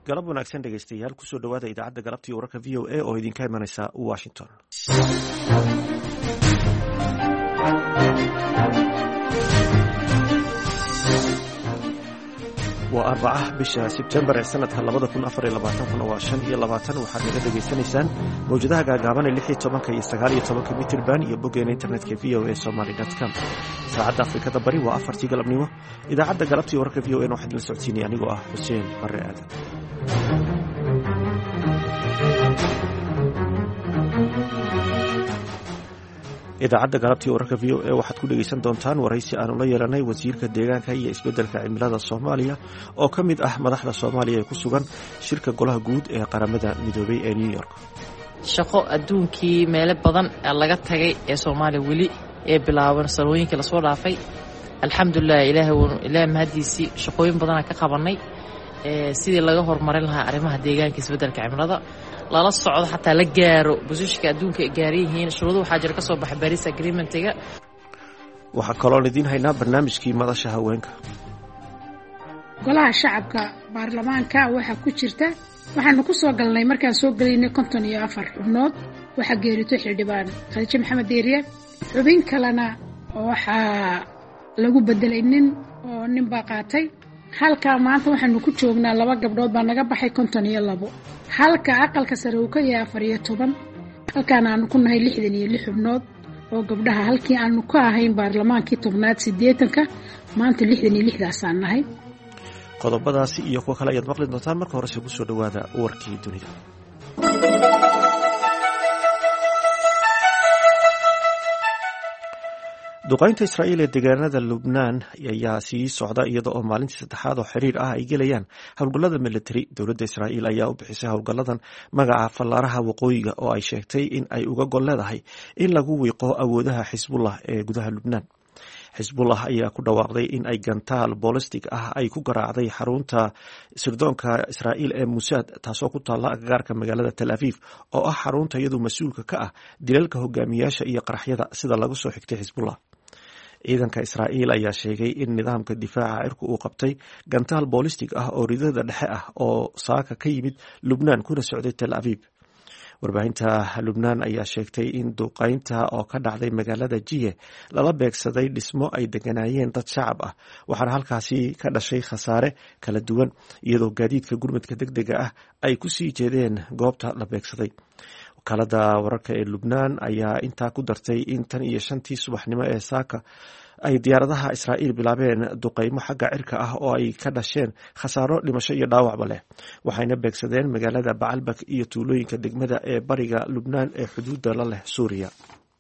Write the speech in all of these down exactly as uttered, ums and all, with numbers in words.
galab wanaagsan dhegaystayaal kusoo dhawaada idaacadda galabtii wararka v o a oo idinka imanaysa Washington. waa arbaca bisha Sebtembar ee sanadka labada kun afar iyo labaatan kuna waa shan iyo labaatan waxaad naga dhegaysanaysaan mawjadaha gaagaaban ee lix iyo tobanka iyo sagaal iyo tobanka mitirban iyo boggeena internetka v o a somali dot com. saacadda Afrikada Bari waa afartii galabnimo. idaacadda galabtii wararka v o a waxaad la socodsiinaya anigoo ah Xuseen Barre Aadan. idaacadda galabtii wararka v o a waxaad ku dhegaysan doontaan waraysi aanu la yeelanay wasiirka deegaanka iyo isbeddelka cimilada Soomaaliya oo ka mid ah madaxda Soomaaliya ee ku sugan shirka golaha guud ee qaramada midoobay ee New York. shaqo adduunkii meelo badan laga tagay ee Soomaaliya weli ee bilaaban salooyinka la soo dhaafay. alxamdulillah ilaahay ilaahay mahadiisi shaqooyin badan ka qabanay ee sidii laga hormarin lahaa arrimaha deegaanka isbeddelka cimilada lala socdo xataa la gaaro busishka adduunka ay gaariyihiin shuruudo waxaa jira ka soo baxay Paris Agreement-ga. waxaa kaloo idin haynaa barnaamijkii madasha haweenka. golaha shacabka baarlamaanka waxaa ku jirta waxaanu ku soo galnay markaan soo galaynay konton iyo afar xubnood waxaa geerito xildhibaan Khadiija Maxamed Deeriye xubin kalena waxaa lagu bedelay nin oo nin baa qaatay. halka maanta waxaanu ku joognaa laba gabdhood baa naga baxay konton iyo labo halka aqalka sare uu ka yahay afar iyo toban halkaan aanu ku nahay lixdan iyo lix xubnood oo gabdhaha halkii aanu ka ahayn baarlamaankii tobnaad siddeetanka maanta lixdan iyo lixdaasaan nahay. qodobadaasi iyo kuwa kale ayaad maqli doontaan marka horese ku soo dhawaada warkii dunida. duqaynta Israa'iil ee deegaanada Lubnaan ayaa sii socda iyada oo maalintii saddexaad oo xiriir ah ay gelayaan howlgallada military. dowladda Israa'iil ayaa u bixisay howlgalladan magaca fallaaraha waqooyiga oo ay sheegtay in ay uga gol leedahay in lagu wiiqo awoodaha Xisbullah ee gudaha Lubnaan. Xisbullah ayaa ku dhawaaqday in ay gantaal ballistic ah ay ku garaacday xarunta sirdoonka Israa'iil ee Mossad taasoo ku taalla agagaarka magaalada Tel Aviv oo ah xarunta iyadu mas'uulka ka ah dilalka hogaamiyaasha iyo qaraxyada sida lagu soo xigtay Xisbullah. ciidanka Israa'iil ayaa sheegay in nidaamka difaaca cirku uu qabtay gantaal ballistic ah oo ridada dhexe ah oo saaka ka yimid Lubnaan kuna socday Tel Aviv. warbaahinta Lubnaan ayaa sheegtay in duqaynta oo ka dhacday magaalada Jiye lala beegsaday dhismo ay deganaayeen dad shacab ah waxaana halkaasi ka dhashay khasaare kala duwan iyadoo gaadiidka gurmadka degdega ah ay ku sii jeedeen goobta la beegsaday. wakaalada wararka ee Lubnaan ayaa intaa ku dartay in tan iyo shantii subaxnimo ee saaka ay diyaaradaha Israa'iil bilaabeen duqaymo xagga cirka ah oo ay ka dhasheen khasaaro dhimasho iyo dhaawacba leh waxayna beegsadeen magaalada Bacalbak iyo tuulooyinka degmada ee bariga Lubnaan ee xuduudda la leh Suuriya.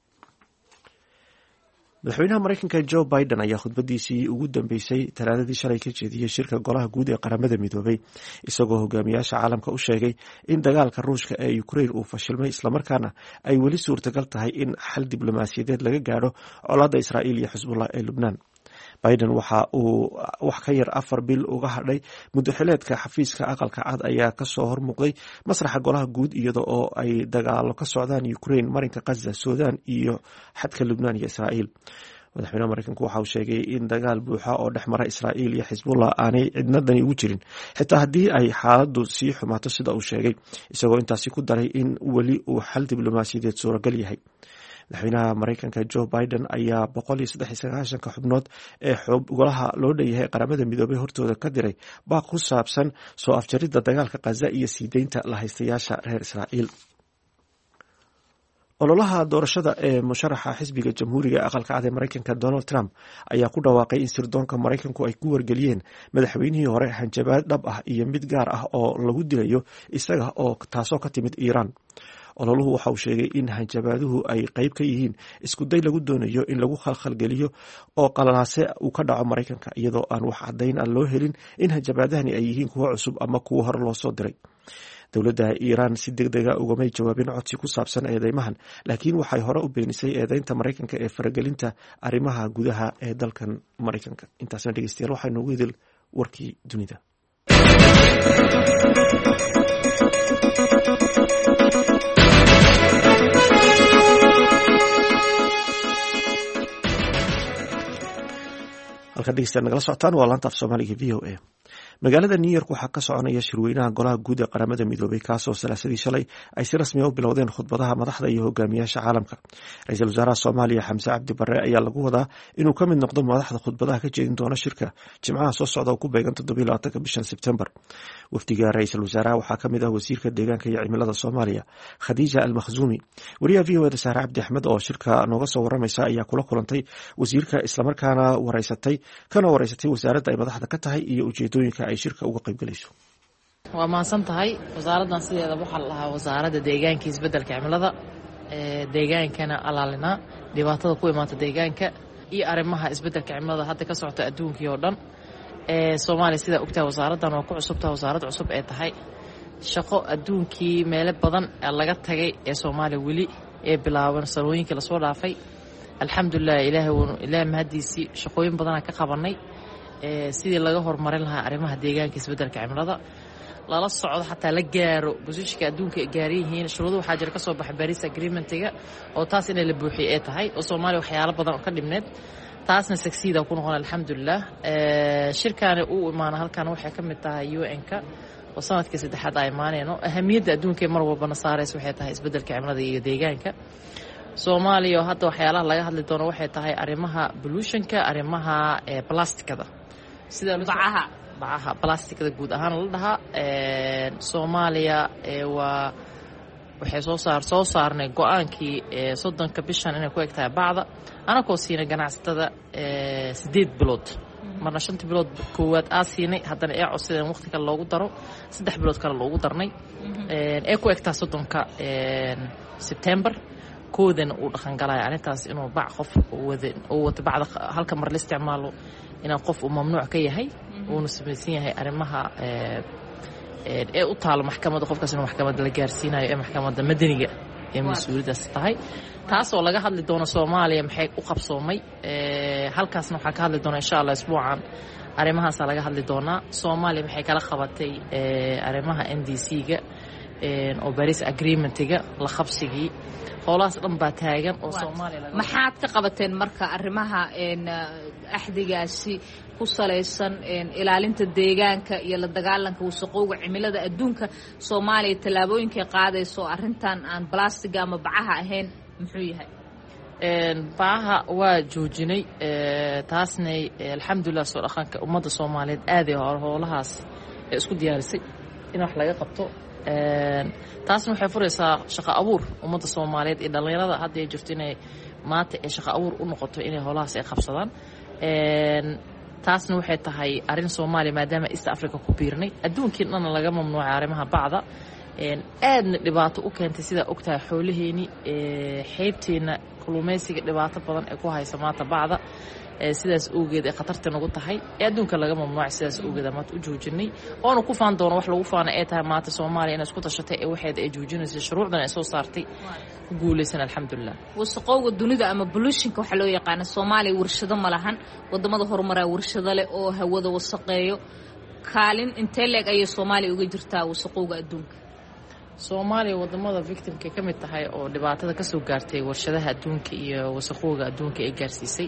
madaxweynaha Mareykanka Joe Biden ayaa khudbadiisii ugu dambeysay talaadadii shalay ka jeediyey shirka golaha guud ee qaramada midoobay isagoo hogaamiyaasha caalamka u sheegay in dagaalka Ruushka ee Ukraine uu fashilmay islamarkaana ay weli suurtagal tahay in xal diblomaasiyadeed laga gaadho colaadda Israa'iil iyo Xisbullah ee Lubnaan. Biden waxa uu wax ka yar afar bil uga hadhay muddo xileedka xafiiska aqalka cad ayaa ka soo hormuuqday masraxa golaha guud iyada oo ay dagaalo ka socdaan Ukraine, marinka Gaza, Suudaan iyo xadka Lubnaan iyo Israa'iil. madaxweynaha Mareykanku waxa uu sheegay in dagaal buuxa oo dhexmara Israa'iil iyo Xisbullah aanay cidnadani ugu jirin xitaa haddii ay xaaladdu sii xumaato sida uu sheegay isagoo intaasi ku daray in weli uu xal diblomaasiyadeed suuragal yahay. madaxweynaha Mareykanka Joe Biden ayaa boqol iyo saddex iyo sagaashanka xubnood ee golaha loo dhanyahay qaramada midoobay hortooda ka diray baaq ku saabsan soo afjaridda dagaalka Gaza iyo sii deynta la haystayaasha reer Israa'iil. ololaha doorashada ee musharaxa xisbiga jamhuuriga ee aqalka cad ee Mareykanka Donald Trump ayaa ku dhawaaqay in sirdoonka Mareykanku ay ku wargeliyeen madaxweynihii hore hanjabaad dhab ah iyo mid gaar ah oo lagu dilayo isaga oo taasoo ka timid Iiraan. ololuhu waxa uu sheegay in hanjabaaduhu ay qayb ka yihiin isku day lagu doonayo in lagu khalkhalgeliyo oo qalalaase uu ka dhaco Mareykanka iyadoo aan wax caddayn ah loo helin in hanjabaadahani ay yihiin kuwo cusub ama kuwo hore loo soo diray. dowladda Iiraan si degdega ugamay jawaabin codsi ku saabsan eedeymahan laakiin waxay hore u beenisay eedeynta Mareykanka ee faragelinta arrimaha gudaha ee dalkan Mareykanka. intaasna dhegeystayaal waxaa noogu idil warkii dunida. halka dhegeystayaal nagala socotaan waa laanta af Soomaaliga V O A. magaalada new york waxaa ka soconaya shirweynaha golaha guud ee qaramada midoobay kaasoo salaasadii shalay ay si rasmi u bilowdeen khudbadaha madaxda iyo hogaamiyaasha caalamka. ra-iisul wasaaraha soomaaliya xamse cabdi bare ayaa lagu wadaa inuu ka mid noqdo madaxda khudbadaha ka jeedin doona shirka jimcaha soo socda oo ku beegan toddobiyo labaatanka bishan sebtembar. wafdiga ra-iisul wasaaraha waxaa ka mid ah wasiirka deegaanka iyo cimilada soomaaliya khadiija almakhzuumi. wariyaha v o eda saare cabdi axmed oo shirka nooga soo waramaysa ayaa kula kulantay wasiirka islamarkaana wareysatay kana wareysatay wasaaradda ay madaxda ka tahay iyo ujeedooyinka ay shirka uga qaybgalayso. waa mahadsan tahay. wasaaraddan sideeda waxaa la dhahaa wasaaradda deegaanka iyo isbeddelka cimilada, deegaankana alaalinaa dhibaatada ku imaata deegaanka iyo arrimaha isbeddelka cimilada hadda ka socota adduunkii oo dhan. soomaaliya sidaa ogtahay wasaaraddan waa ku cusubtaha wasaarad cusub ee tahay shaqo adduunkii meelo badan laga tagay ee soomaaliya weli ee bilaaban sanooyinkii lasoo dhaafay. alxamdulilah ilaahay mahadiisii shaqooyin badanaa ka qabanay sidii laga horumarin lahaa arrimaha deegaanka isbeddelka cimilada lala socdo xataa la gaaro bosishka adduunka ay gaaran yihiin. shuruudo waxaa jira ka soo baxay Paris Agreement-ga oo taas inay la buuxiyay ay tahay oo Soomaaliya waxyaalo badan oo ka dhibneed taasna succeed ku noqon alxamdulilah. shirkaani uu imaana halkan waxay ka mid tahay U N-ka oo sanadkii saddexaad ay imaanayno. ahamiyadda adduunka mar walbana saaraysa waxay tahay isbeddelka cimilada iyo deegaanka. Soomaaliya hadda waxyaalaha laga hadli doono waxay tahay arrimaha pollution-ka, arrimaha plastikada sida bacaha bacaha plastikada guud ahaan la dhahaa. Soomaaliya waa waxay soo saar soo saarnay go'aankii soddonka bishan inay ku egtahay bacda anakoo siinay ganacsatada sideed bilood marna shantii bilood koowaad aa siinay haddana ee codsadeen waqti kale loogu daro saddex bilood kale loogu darnay ee ku egtaa soddonka September koodana uu dhaqangalaya arrintaas inuu bac qof wada oo wata bacda halka mar la isticmaalo inaan qof uu mamnuuc ka yahay uuna samaysan yahay arrimaha ee u taalo maxkamadda qofkaas inuu maxkamadda la gaarsiinayo ee maxkamadda madaniga ee mas-uuliyaddaas tahay. taasoo laga hadli doono Soomaaliya maxay u qabsoomay halkaasna waxaan ka hadli doonaa insha Allah isbuucan arrimahaas laga hadli doonaa. Soomaaliya maxay kala qabatay arrimaha N D C-ga oo Paris Agreement-ga la qabsigii howlahaas dhan baa taagan oo Soomaaliya laga maxaad ka qabateen marka arrimaha axdigaasi ku salaysan ilaalinta deegaanka iyo la dagaalanka wasaqowga cimilada adduunka. Soomaaliya tallaabooyinkay qaadayso arrintan aan plastic ama bacaha ahayn muxuu yahay? bacaha waa joojinay taasna alxamdulilah soo dhaqanka ummadda Soomaaliyeed aad ay howlahaas isku diyaarisay in wax laga qabto. taasna waxay furaysaa shaqo abuur ummadda Soomaaliyeed ee dhalinyarada hadda ay jirto inay maanta ee shaqo abuur u noqoto inay howlahaas ay qabsadaan. taasna waxay tahay arrin Soomaaliya maadaama East Africa ku biirnay adduunkii dhan laga mamnuucay arrimaha bacda aadna dhibaato u keentay sida ogtahay xoolaheeni xeebteena kalluumaysiga dhibaato badan ee ku haysa maanta bacda sidaas awgeed ee khatarta nagu tahay ee adduunka laga mamnuucay sidaas awgeed maanta u joojinay oona ku faan doono wax lagu faana ee tahay maanta Soomaaliya inay isku tashatay ee waxeeda ay joojinayso shuruucdan ay soo saartay ku guuleysan alxamdulilah. wasaqowga dunida ama pollution-ka waxa loo yaqaan Soomaaliya warshado ma lahan wadamada horumaray warshado leh oo hawada wasaqeeyo kaalin intee leeg ay Soomaaliya uga jirtaa wasaqowga adduunka? Soomaaliya wadamada victim-ka ka mid tahay oo dhibaatada ka soo gaartay warshadaha adduunka iyo wasaqowga adduunka ay gaarsiisay.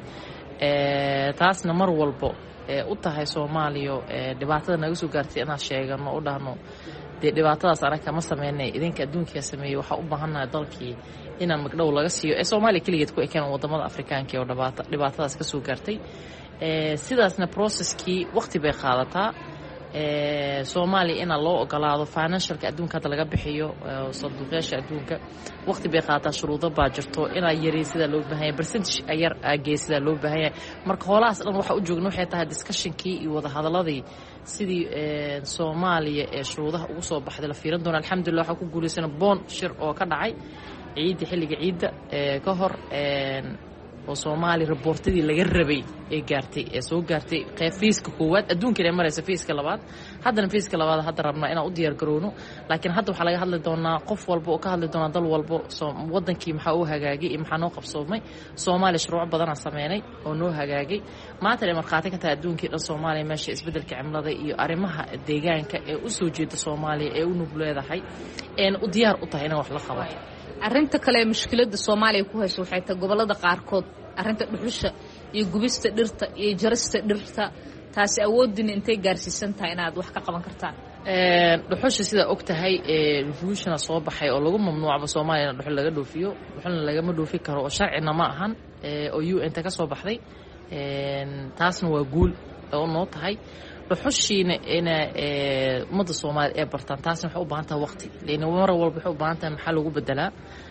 taasna mar walbo u tahay Soomaaliya dhibaatada naga soo gaartay inaan sheegano u dhahno dee dhibaatadaas anaka ma sameynay idinka adduunka sameeyay waxa u baahanahay dalkii inaan magdhow laga siiyo ee Soomaaliya kaligeed ku ekeen wadamada Afrikaanka oo dhibaato dhibaatadaas ka soo gaartay. sidaasna processkii waqti bay qaadataa. Soomaaliya in loo ogolaado financialka adduunka hadda laga bixiyo sanduuqyada adduunka waqti bay qaataa shuruudo baa jirto in ay yari sida loo baahan yahay percentage ayar ageesida loo baahan yahay. marka howlahaas dhan waxa u joogno waxay tahay discussion-kii iyo wada hadaladii sidii Soomaaliya ee shuruudaha ugu soo baxday la fiirin doona. alxamdulilah waxa ku guuleysan boon shir oo ka dhacay ciidda xilliga ciidda ka hor oo Soomaaliya reportadii laga rabay ee gaartay ee soo gaartay qayb fiiska koowaad adduunka ee maraysa fiiska labaad haddana fiiska labaad hadda rabnaa inaan u diyaar garowno. laakiin hadda waxa laga hadli doonaa qof walba oo ka hadli doona dal walba wadankii maxaa uu hagaagay iyo maxaa noo qabsoomay. Soomaaliya shuruuc badan aan sameynay oo noo hagaagay maanta ay marqaati ka tahay adduunkii dhan. Soomaaliya meesha isbeddelka cimilada iyo arrimaha deegaanka ee u soo jeeda Soomaaliya ee u nug leedahay een u diyaar u tahay in wax la qabato. arrinta kale mushkiladda Soomaaliya ku hayso waxay tahay gobolada qaarkood arrinta dhuxusha iyo gubista dhirta iyo jarista dhirta taasi awoodina intay gaarsiisan tahay inaad wax ka qaban kartaan dhuxusha sida og tahay revolution soo baxay oo lagu mamnuucba Soomaaliya dhuxul laga dhoofiyo dhuxulna lagama dhoofi karo oo sharcina ma ahan oo U N ta ka soo baxday taasna waa guul oo noo tahay dhuxushiina ina umada Soomaaliya ee bartaan taasna waxay u baahan tahay waqti leena mar walba waxay u baahan tahay maxaa lagu bedelaa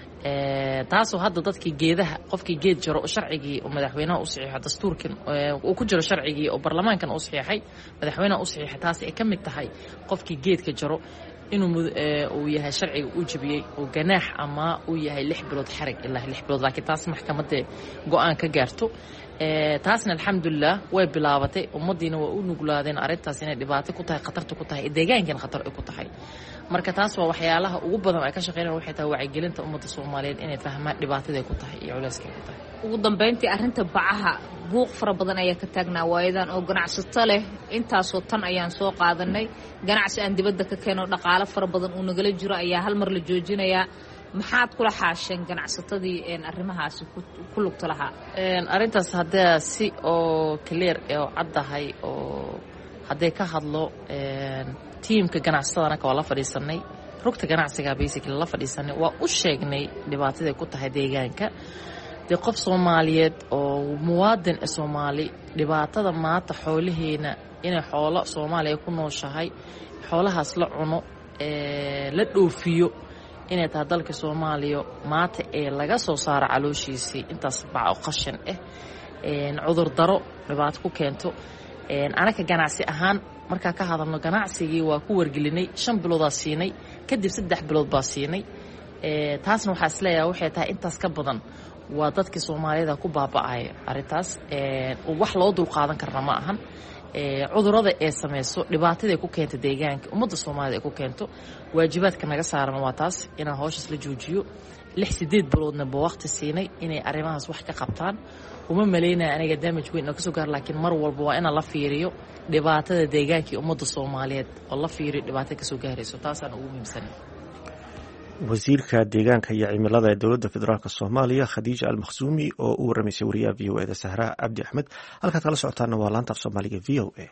taasoo hadda dadkii geedaha qofkii geed jaro sharcigii oo madaxweynaha u saxiixay dastuurkan uu ku jiro sharcigii oo baarlamaankan u saxiixay madaxweynaha u saxiixay taas ay ka mid tahay qofkii geedka jaro inuu uu yahay sharciga uu jabiyay oo ganaax ama uu yahay lix bilood xarig ilaa lix bilood laakiin taas maxkamadda go'aan ka gaarto taasna alxamdulillah way bilaabatay ummadiina waa u nuglaadeen arintaas inay dhibaato ku tahay khatarta ku tahay deegaankan khatar ay ku tahay marka taas waa waxyaalaha ugu badan ay ka shaqeynayaan waxay tahay wacyigelinta ummadda Soomaaliyeed inay fahmaan dhibaatada ay ku tahay iyo culayska ay ku tahay ugu dambeyntii arinta bacaha buuq fara badan ayaa ka taagnaa waayadan oo ganacsato leh intaasoo tan ayaan soo qaadanay ganacsi aan dibadda ka keeno dhaqaale fara badan uu nagala jiro ayaa hal mar la joojinayaa maxaad kula xaasheen ganacsatadii een arrimahaasi ku lugta lahaa een arintaas hadaa si oo clear oo caddahay oo haday ka hadlo een teamka ganacsatada ka wala fadhiisanay rugta ganacsiga basically la fadhiisanay waa u sheegnay dhibaatada ku tahay deegaanka de qof Soomaaliyeed oo muwaadin Soomaali dhibaatada maanta xoolaheena inay xoolo Soomaaliya ku nooshahay xoolahaas la cuno ee la dhoofiyo inay tahay dalka Soomaaliya maanta ee laga soo saaro calooshiisii intaas baa qashin ah een cudur daro dhibaato ku keento een anaka ganacsi ahaan marka ka hadalno ganacsigii waa ku wargelinay shan bilood aa siinay kadib saddex bilood baa siinay ee taasna waxa isleeyahay waxay tahay intaas ka badan waa dadka Soomaalida ku baaba'ay arintaas ee wax loo dul qaadan karna ma ahan ee cudurada ee sameeyso dhibaatada ku keenta deegaanka umada Soomaalida ku keento waajibaadka naga saaran waa taas inaan hawshaas la joojiyo lix sideed biloodna baa waqti siinay inay arimahaas wax ka qabtaan uma maleynaa aniga damage weyn oo ka soo gaar laakiin mar walba waa in la fiiriyo dhibaatada deegaanka umada Soomaaliyeed oo la fiiriyo dhibaatada ka soo gaarayso taasaan ugu muhiimsanay wasiirka deegaanka iyo cimilada ee dowladda federaalka Soomaaliya Khadiija Al-Makhzumi oo u waramaysay wariyaha V O A da Sahra Abdi Ahmed halka kala socotaana waa laanta Soomaaliga V O A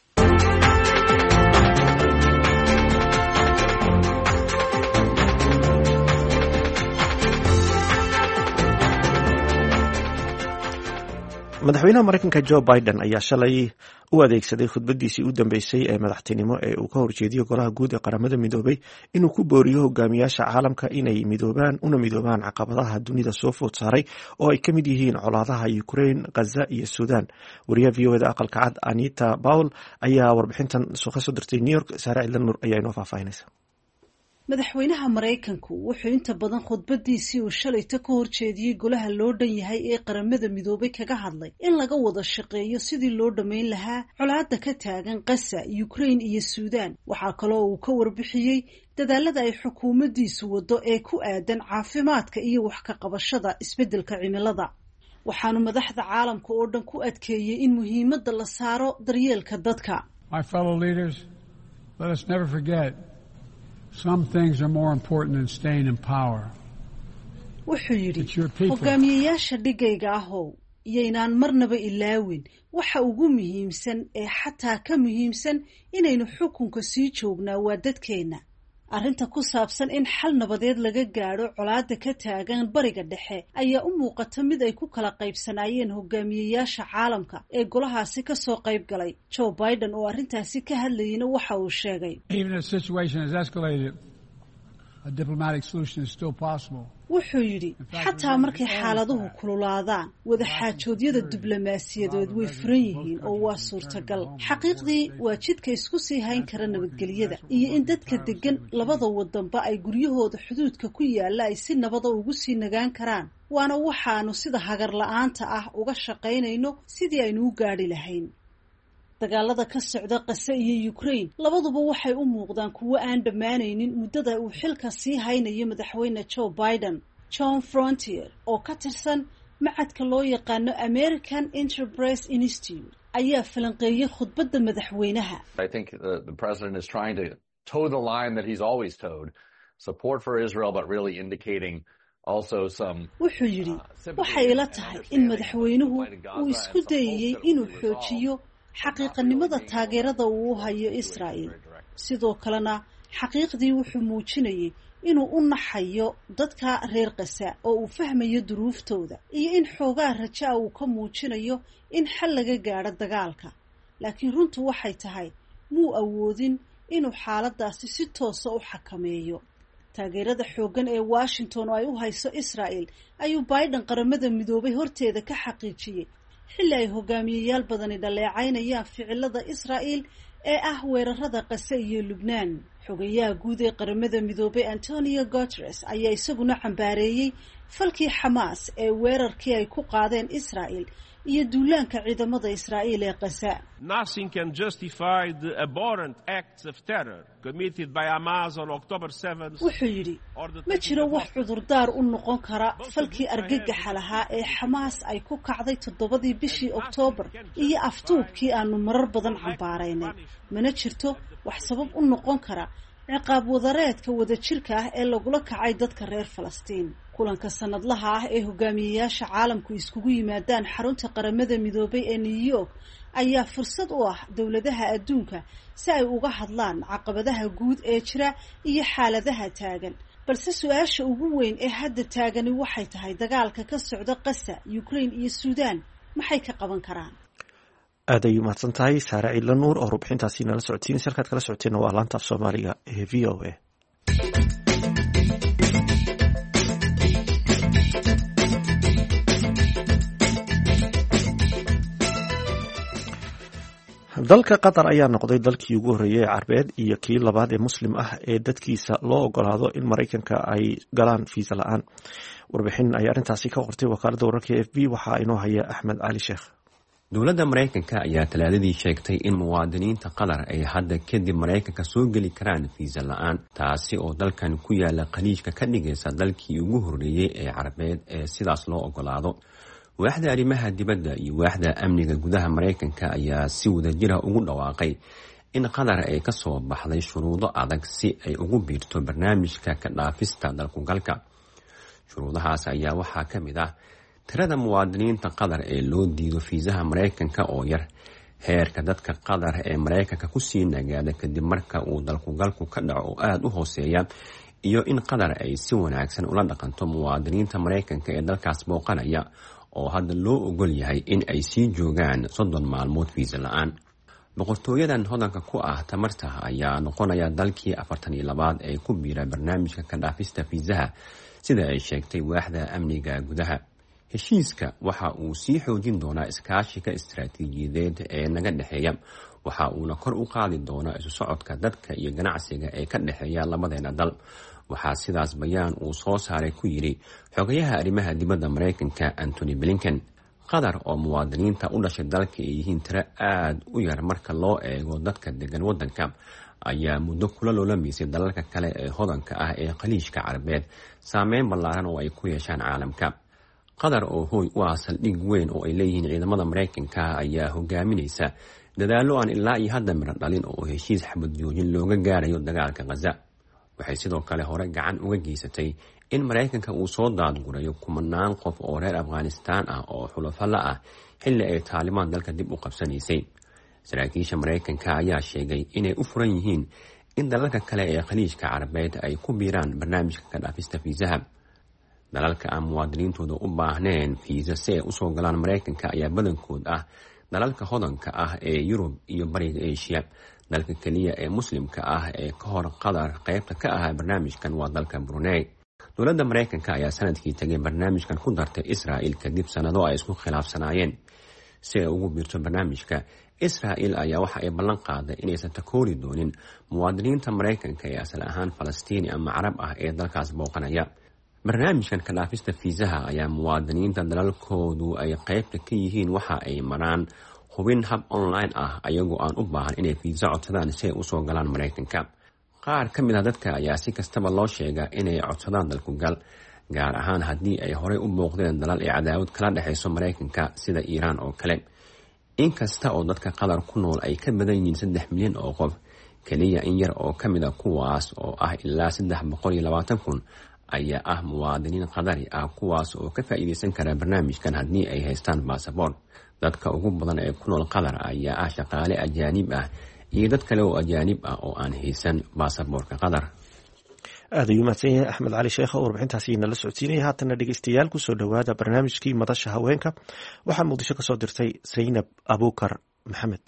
madaxweynaha Mareykanka Joe Biden ayaa shalay u adeegsaday khudbadiisii u dambeysay ee madaxtinimo ee uu ka horjeediyay golaha guud ee qaramada midoobay inuu ku booriyo hogaamiyaasha caalamka inay midoobaan una midoobaan caqabadaha dunida soo food saaray oo ay ka mid yihiin colaadaha Ukraine, Gaza iyo Sudan. wariyaha V O A da aqalka cad Anita Powell ayaa warbixintan soo ka soo dirtay New York. Saare Ciidan Nur ayaa inoo faahfaahinaysa. madaxweynaha Mareykanku wuxuu inta badan khudbadiisii uu shalayta ka horjeediyay golaha loo dhan yahay ee qaramada midoobay kaga hadlay in laga wada shaqeeyo sidii loo dhameyn lahaa colaadda ka taagan Gaza, Ukraine iyo Sudan. waxaa kaloo uu ka warbixiyay dadaalada ay xukuumaddiisu wado ee ku aadan caafimaadka iyo wax ka qabashada isbeddelka cimilada. waxaanu madaxda caalamka oo dhan ku adkeeyay in muhiimadda la saaro daryeelka dadka. My fellow leaders, let us never forget some things are more important than staying in power. wuxuu yidhi hogaamiyayaasha dhigayga ahow iyaynaan marnaba ilaawin waxa ugu muhiimsan ee xataa ka muhiimsan inaynu xukunka sii joognaa waa dadkeenna. arrinta ku saabsan in xal nabadeed laga gaadho colaadda ka taagan bariga dhexe ayaa u muuqata mid ay ku kala qaybsanaayeen hogaamiyayaasha caalamka ee golahaasi ka soo qayb galay. Joe Biden oo arrintaasi ka hadlayna waxa uu sheegay a diplomatic solution is still possible. wuxuu yidhi xataa markay xaaladuhu kululaadaan wada xaajoodyada diblomaasiyadeed way furan yihiin oo waa suurtagal. xaqiiqdii waa jidka isku sii hayn kara nabadgelyada iyo in dadka degan labada wadanba ay guryahooda xuduudka ku yaalla ay si nabada ugu sii nagaan karaan. waana waxaanu sida hagar la-aanta ah uga shaqaynayno sidii aynu u gaadhi lahayn. dagaalada ka socda Gaza iyo Ukraine labaduba waxay u muuqdaan kuwo aan dhammaanaynin muddada uu xilka sii haynayo madaxweyne Joe Biden. John Frontier oo ka tirsan macadka loo yaqaano American Enterprise Institute ayaa falanqeeyay khudbadda madaxweynaha. I think the, the president is trying to toe the line that he's always towed. Support for Israel but really indicating also some wuxuu yidhi waxay ila tahay in madaxweynuhu uu isku dayay inuu xoojiyo xaqiiqanimada taageerada uu hayo Israa'iil. Sidoo kalena xaqiiqdii wuxuu muujinayay inuu u naxayo dadka reer Gaza oo uu fahmayo duruuftooda iyo in xoogaa rajaa uu ka muujinayo in xal laga gaadho dagaalka. Laakiin runtu waxay tahay muu awoodin inuu xaaladaasi si toos ah u xakameeyo. Taageerada xooggan ee Washington oo ay u hayso Israa'iil ayuu Biden qaramada midoobay horteeda ka xaqiijiyay xilli ay hogaamiyayaal badani dhaleecaynayaan ficilada Israa'iil ee ah weerarada Gaza iyo Lubnaan. Xogayaha guud ee qaramada midoobay Antonio Guterres ayaa isaguna cambaareeyay falkii Xamaas ee weerarkii ay ku qaadeen Israa'iil iyo duulaanka ciidamada Israa'iil ee Gaza. Nothing can justify the abhorrent acts of terror committed by Hamas on October seventh. Wuxuu yidhi ma jiro wax cudurdaar u noqon kara falkii argagaxa lahaa ee Xamaas ay ku kacday toddobadii bishii Oktoobar iyo aftuubkii aanu marar badan cambaaraynay. Mana jirto wax sabab u noqon kara ciqaab wadareedka wadajirka ah ee lagula kacay dadka reer Falastiin. Kulanka sanadlaha ah ee hogaamiyayaasha caalamku iskugu yimaadaan xarunta qaramada midoobay ee New York ayaa fursad u ah dowladaha adduunka si ay uga hadlaan caqabadaha guud ee jira iyo xaaladaha taagan. Balse su'aasha ugu weyn ee hadda taagani waxay tahay dagaalka ka socda Gaza, Ukraine iyo Suudaan maxay ka qaban karaan? aad ay u mahadsan tahay Saare Ciidla Nuur oo rubixintaasi nala socotiin. Halkaad kala socoteen waa laanta af Soomaaliga ee V O A. dalka Qatar ayaa noqday dalkii ugu horreeyay ee Carbeed iyo kii labaad ee Muslim ah ee dadkiisa loo ogolaado in Mareykanka ay galaan fiisa la'aan. Warbixin ay arrintaasi ka qortay wakaaladda wararka F B waxaa inoo haya Axmed Cali Sheekh. dowladda Mareykanka ayaa talaadadii sheegtay in muwaadiniinta Qatar ay hadda kadib Mareykanka soo geli karaan fiisa la'aan, taasi oo dalkan ku yaala khaliijka ka dhigaysa dalkii ugu horreeyay ee Carbeed ee sidaas loo ogolaado. waaxda arrimaha dibadda iyo waaxda amniga gudaha Mareykanka ayaa si wadajir ah ugu dhawaaqay in Qatar ay ka soo baxday shuruudo adag si ay ugu biirto barnaamijka ka dhaafista dalkugalka. shuruudahaas ayaa waxaa ka mid ah tirada muwaadiniinta Qatar ee loo diido fiisaha Mareykanka oo yar, heerka dadka Qatar ee Mareykanka ku sii nagaada kadib marka uu dalkugalku ka dhaco oo aad u hooseeya, iyo in Qatar ay si wanaagsan ula dhaqanto muwaadiniinta Mareykanka ee dalkaas booqanaya oo hadda loo ogol yahay in ay sii joogaan soddon maalmood fiisa la'aan. boqortooyadan hodanka ku ah tamarta ayaa noqonaya dalkii afartan iyo labaad ee ku biira barnaamijka ka dhaafista fiisaha sida ay sheegtay waaxda amniga gudaha. heshiiska waxa uu sii xoojin doonaa iskaashiga istiraatiijiyadeed ee naga dhexeeya, waxa uuna kor u qaadi doonaa isu socodka dadka iyo ganacsiga ee ka dhexeeya labadeena dal. waxaa sidaas bayaan uu soo saaray ku yidhi xogayaha arrimaha dibadda Mareykanka Antony Blinken. Qatar oo muwaadiniinta u dhashay dalka ay yihiin tiro aad u yar marka loo eego dadka degan waddanka, ayaa muddo kula loolamisay dalalka kale ee hodanka ah ee khaliijka Carbeed saameyn ballaaran oo ay ku yeeshaan caalamka. Qatar oo hooy u ah saldhig weyn oo ay leeyihiin ciidamada Mareykanka ayaa hogaaminaysa dadaallo aan ilaa iyo hadda miro dhalin oo heshiis xabad joojin looga gaarayo dagaalka Gaza. waxay sidoo kale hore gacan uga geysatay in Mareykanka uu soo daadgurayo kumanaan qof oo reer Afghanistan ah oo xulafo la ah xilli ay Taliban dalka dib u qabsanaysay. saraakiisha Mareykanka ayaa sheegay inay u furan yihiin in dalalka kale ee khaliijka Carbeed ay ku biiraan barnaamijka ka dhaafista fiisaha. dalalka aan muwaadiniintooda u baahneen fiisa si ay usoo galaan Mareykanka ayaa badankood ah dalalka hodanka ah ee Yurub iyo bariga Asia. dalka kaliya ee muslimka ah ee ka hor Qatar qaybta ka ah barnaamijkan waa dalka Brunei. dowladda Mareykanka ayaa sanadkii tagay barnaamijkan ku dartay Israa'iil kadib sanado ay isku khilaafsanaayeen. si ay ugu biirto barnaamijka, Israa'iil ayaa waxa ay ballan qaaday inaysan takoori doonin muwaadiniinta Mareykanka ee asal ahaan Falastiini ama Carab ah ee dalkaas booqanaya. barnaamijkan ka dhaafista fiisaha ayaa muwaadiniinta dalalkoodu ay qaybta ka yihiin waxa ay maraan hubin hab online ah ayagoo aan u baahan inay fiisa codsadaan si ay usoo galaan Mareykanka. qaar ka mid ah dadka ayaa si kastaba loo sheegaa inay codsadaan dalkugal, gaar ahaan haddii ay horey u booqdeen dalal ay cadaawad kala dhexayso Mareykanka sida Iiraan oo kale. inkasta oo dadka Qatar ku nool ay ka badan yihiin saddex milyan oo qof, kaliya in yar oo ka mid ah kuwaas oo ah ilaa saddex boqol iyo labaatan kun ayaa ah muwaadiniin Qatari ah kuwaas oo ka faa'iideysan kara barnaamijkan haddii ay haystaan baasaboor. dadka ugu badan ee ku nool qatar ayaa ah shaqaale ajaanib ah iyo dad kale oo ajaanib ah oo aan haysan baasaboorka qatar. aad ayuu mahadsan yahay axmed cali sheekh oo warbixintaasi nala socodsiinaya. haatana dhegeystayaal kusoo dhowaada barnaamijkii madasha haweenka. waxaa muqdisho kasoo dirtay zaynab abuukar maxamed.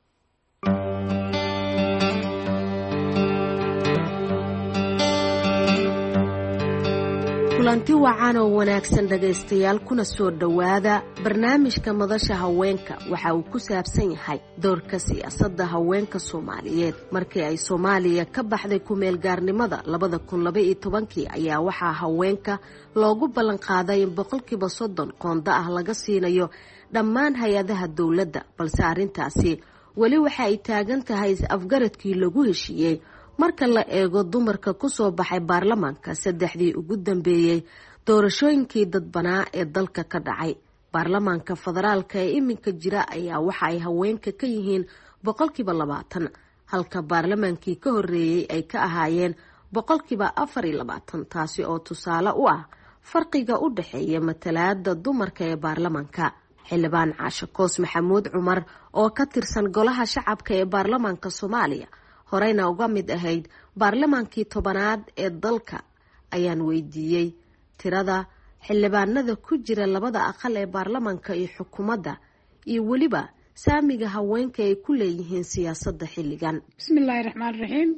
kulanti wacan oo wanaagsan dhegaystayaal, kuna soo dhowaada barnaamijka madasha haweenka. waxa uu ku saabsan yahay doorka siyaasadda haweenka Soomaaliyeed. markii ay Soomaaliya ka baxday ku-meelgaarnimada labada kun laba iyo tobankii ayaa waxaa haweenka loogu ballan qaaday in boqolkiiba soddon qoonda ah laga siinayo dhammaan hay-adaha dowladda, balse arrintaasi weli waxa ay taagan tahay is-afgaradkii lagu heshiiyey marka la eego dumarka ku soo baxay baarlamaanka saddexdii ugu dambeeyey doorashooyinkii dadbanaa ee dalka ka dhacay. baarlamaanka federaalka ee iminka jira ayaa waxa ay haweenka ka yihiin boqolkiiba labaatan, halka baarlamaankii ka horeeyey ay ka ahaayeen boqolkiiba afar iyo labaatan, taasi oo tusaale u ah farqiga u dhexeeya matalaada dumarka ee baarlamaanka. xildhibaan caashe koos maxamuud cumar oo ka tirsan golaha shacabka ee baarlamaanka Soomaaliya, horeyna uga mid ahayd baarlamaankii tobanaad ee dalka, ayaan weydiiyey tirada xildhibaanada ku jira labada aqal ee baarlamaanka iyo xukuumadda iyo weliba saamiga haweenka ay ku leeyihiin siyaasadda xilligan. bismillaahi raxmaani raxiim.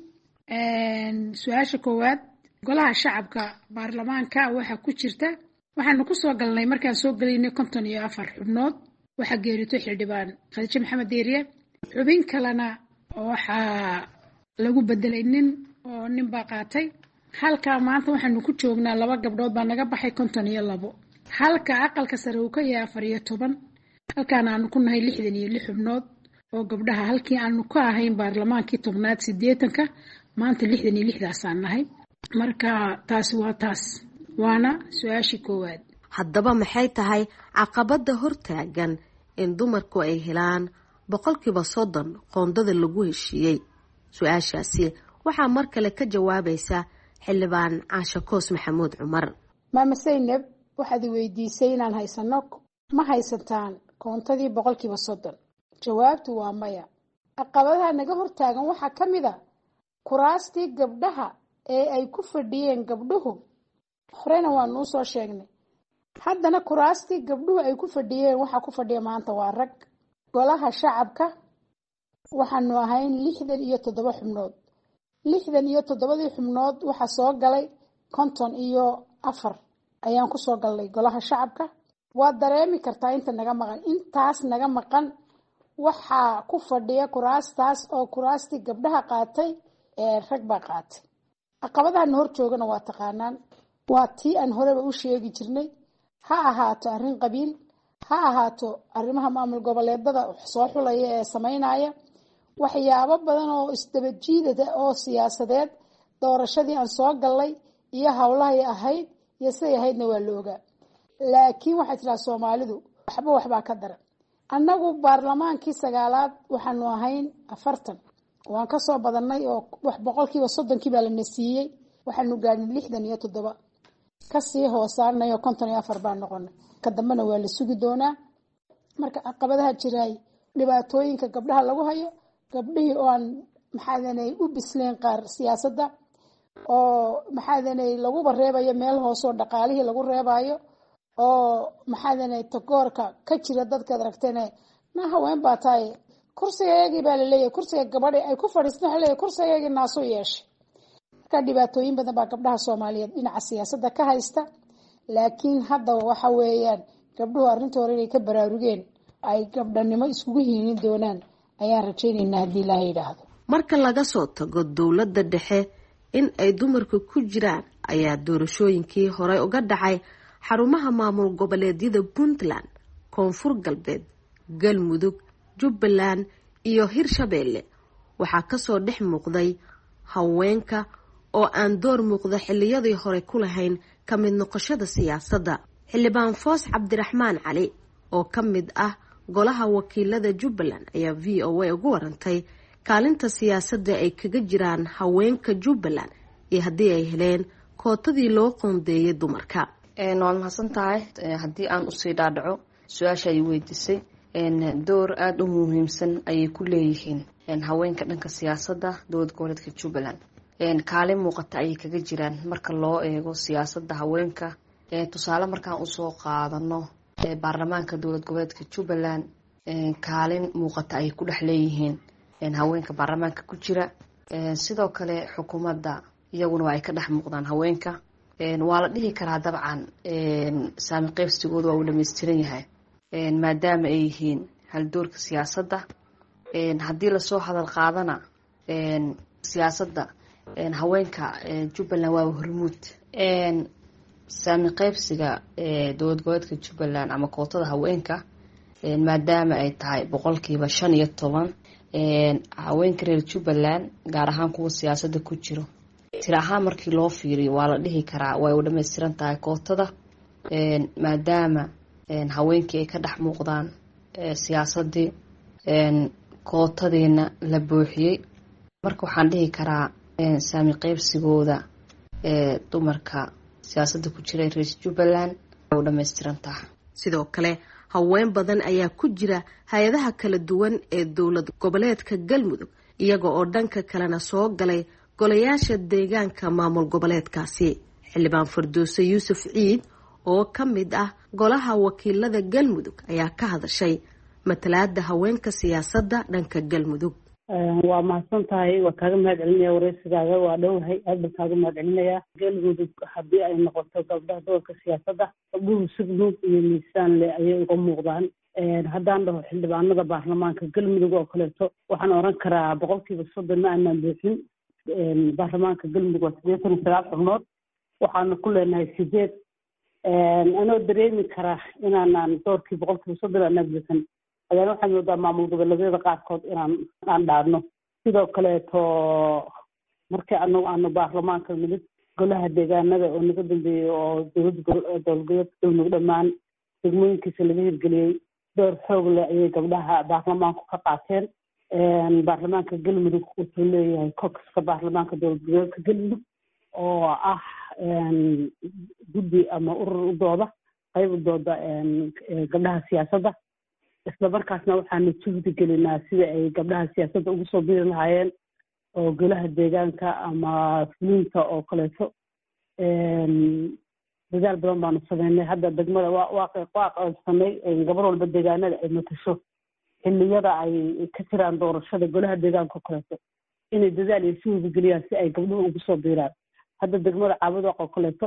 su-aasha koowaad, golaha shacabka baarlamaanka waxaa ku jirta, waxaanu kusoo galnay markaan soo gelaynay konton iyo afar xubnood. waxaa geeritay xildhibaan khadiijo maxamed deeriye, xubin kalena waxaa lagu bedelay nin oo nin baa qaatay. halkaa maanta waxaanu ku joognaa laba gabdhood baa naga baxay konton iyo labo, halka aqalka sare uu ka yahay afar iyo toban. halkaana aanu ku nahay lixdan iyo lix xubnood oo gabdhaha, halkii aanu ka ahayn baarlamaankii tobnaad siddeetanka, maanta lixdan iyo lixdaasaan nahay. marka taasi waa taas, waana su-aashii koowaad. haddaba maxay tahay caqabada hortaagan in dumarku ay helaan boqolkiiba soddon qoondada lagu heshiiyey? su-aashaasi waxaa mar kale ka jawaabaysa xildhibaan caashe koos maxamuud cumar. maama Zaynab, waxaad i weydiisay inaan haysano, ma haysataan koontadii boqolkiiba soddon? jawaabtu waa maya. caqabadaha naga hortaagan waxaa ka mid a kuraastii gabdhaha ee ay ku fadhiyeen gabdhuhu. horena waanuu soo sheegnay, haddana kuraastii gabdhuhu ay ku fadhiyeen waxaa ku fadhiya maanta waa rag. golaha shacabka waxaanu ahayn lixdan iyo toddoba xubnood. lixdan iyo toddobadii xubnood waxaa soo galay konton iyo afar ayaan kusoo galnay golaha shacabka. waad dareemi kartaa inta naga maqan. intaas naga maqan waxaa ku fadhiya kuraastaas oo kuraastii gabdhaha qaatay ee rag baa qaatay. caqabadaha hor joogana waa taqaanaan, waa tii aan horeba u sheegi jirnay. ha ahaato arrin qabiil, ha ahaato arrimaha maamul goboleedada soo xulaya ee samaynaya waxyaabo badan oo isdaba jiidada oo siyaasadeed. doorashadii aan soo galnay iyo howlahay ahayd iyo siday ahaydna waa la ogaa. laakiin waxay tiraa Soomaalidu waxba waxbaa ka daran. annagu baarlamaankii sagaalaad waxaanu ahayn afartan, waan ka soo badannay oo wax boqolkiiba soddonkii baa lana siiyey. waxaanu gaadhnay lixdan iyo toddoba, kasii hoosaanay oo konton iyo afar baa noqonay. ka dambena waa la sugi doonaa. marka caqabadaha jiraay, dhibaatooyinka gabdhaha lagu hayo, gabdhihii oo aan maxaadanay u bisleen qaar siyaasadda, oo maxaadanay laguba reebayo meel hoosoo dhaqaalihii lagu reebayo, oo maxaadanay tagoorka ka jira dadkaad aragteen na haween baa tahay kursigaygii baa laleeyahay, kursiga gabadhi ay ku fadhiistan waxa leeyahay kursigaygii naasoo yeeshay. marka dhibaatooyin badan baa gabdhaha Soomaaliyeed dhinaca siyaasadda ka haysta. laakiin hadda waxa weeyaan gabdhuhu arrinta hore inay ka baraarugeen, ay gabdhanimo iskugu hiinin doonaan ayaan rajaynaynaa haddii ilaahay yidhaahdo. marka laga soo tago dowladda dhexe in ay dumarku ku jiraan, ayaa doorashooyinkii horey uga dhacay xarumaha maamul goboleedyada Puntland, koonfur galbeed, galmudug, jubbaland iyo hirshabeelle waxaa kasoo dhex muuqday haweenka oo aan door muuqda xilliyadii hore ku lahayn ka mid noqoshada siyaasadda. xildhibaan foos cabdiraxmaan cali oo ka mid ah golaha wakiilada Jubbaland ayaa V O A ugu warantay kaalinta siyaasadda ay kaga jiraan haweenka Jubbaland iyo haddii ay heleen kootadii loo qoondeeyay dumarka. waad mahadsan tahay. haddii aan usii dhaadhaco su-aasha ay weydiisay, door aada u muhiimsan ayay ku leeyihiin haweenka dhanka siyaasadda dowlad goboleedka Jubbaland. kaalin muuqata ayay kaga jiraan marka loo eego siyaasadda haweenka. tusaale markaan usoo qaadano baarlamaanka dowlad goboleedka Jubbaland kaalin muuqata ayay ku dhex leeyihiin haweenka baarlamaanka ku jira. sidoo kale xukuumadda iyaguna waa ay ka dhex muuqdaan haweenka. waa la dhihi karaa dabcan saami qaybsigooda waa uu dhammaystiran yahay maadaama ay yihiin haldoorka siyaasadda. haddii lasoo hadal qaadana siyaasadda haweenka Jubbaland waa hormuud. saami qaybsiga dowlad goboleedka Jubbaland ama kootada haweenka maadaama ay tahay boqolkiiba shan iyo toban haweenka reer Jubbaland gaar ahaan kuwa siyaasadda ku jiro tira ahaan markii loo fiiriyo waa la dhihi karaa way u dhammaystiran tahay kootada maadaama haweenkii ay ka dhex muuqdaan siyaasaddii kootadiina la buuxiyey. marka waxaan dhihi karaa saami qaybsigooda dumarka siyaasadda ku jira reer Jubbaland way u dhammaystiran tahay. sidoo kale haween badan ayaa ku jira hay-adaha kala duwan ee dowlad goboleedka Galmudug iyaga oo dhanka kalena soo galay golayaasha deegaanka maamul goboleedkaasi. xildhibaan Firdowso Yuusuf Ciid oo ka mid ah golaha wakiilada Galmudug ayaa ka hadashay matalaadda haweenka siyaasadda dhanka Galmudug. waa mahadsan tahay waa kaaga mahad celinaya wareysigaaga waa dhowahay aad baan kaaga mahad celinayaa. Galmudug haddii ay noqoto gabdhaha doorka siyaasadda gabdhuhu sugnuug iyo miisaan leh ayay uga muuqdaan. haddaan dhaho xildhibaanada baarlamaanka Galmudug oo kaleeto waxaan oran karaa boqolkiiba soddon ma aanan buuxin. baarlamaanka Galmudug waa siddeetan iyo sagaal xubnood waxaana ku leenahay sideed. anoo dareemi karaa inaanaan doorkii boqolkiiba soddon aanan buuxin ayaan waxaan moodaa maamul goboleedyada qaarkood inaan aan dhaadno. sidoo kaleeto markii anagu aanu baarlamaanka nimid golaha deegaanada oo naga dambeeyey oo dowlad goboleedka Galmudug dhammaan degmooyinkiisa laga hirgeliyey door xoog leh ayay gabdhaha baarlamaanku ka qaateen. baarlamaanka Galmudug wuxuu leeyahay kokska baarlamaanka dowlad goboleedka Galmudug oo ah guddi ama urur u dooda qayb u dooda gabdhaha siyaasadda. isla markaasna waxaanu juhdi gelinaa sida ay gabdhaha siyaasadda ugu soo biri lahaayeen oo golaha deegaanka ama fulinta oo kaleeto. dadaal badan baanu sameynay. hadda degmada waa qaybsanay gabar walba deegaanada ay matasho xilliyada ay ka jiraan doorashada golaha deegaanka oo kaleeto inay dadaal iyo juhdi geliyaan si ay gabdhuhu ugu soo biiraan. hadda degmada Caabudaaq oo kaleeto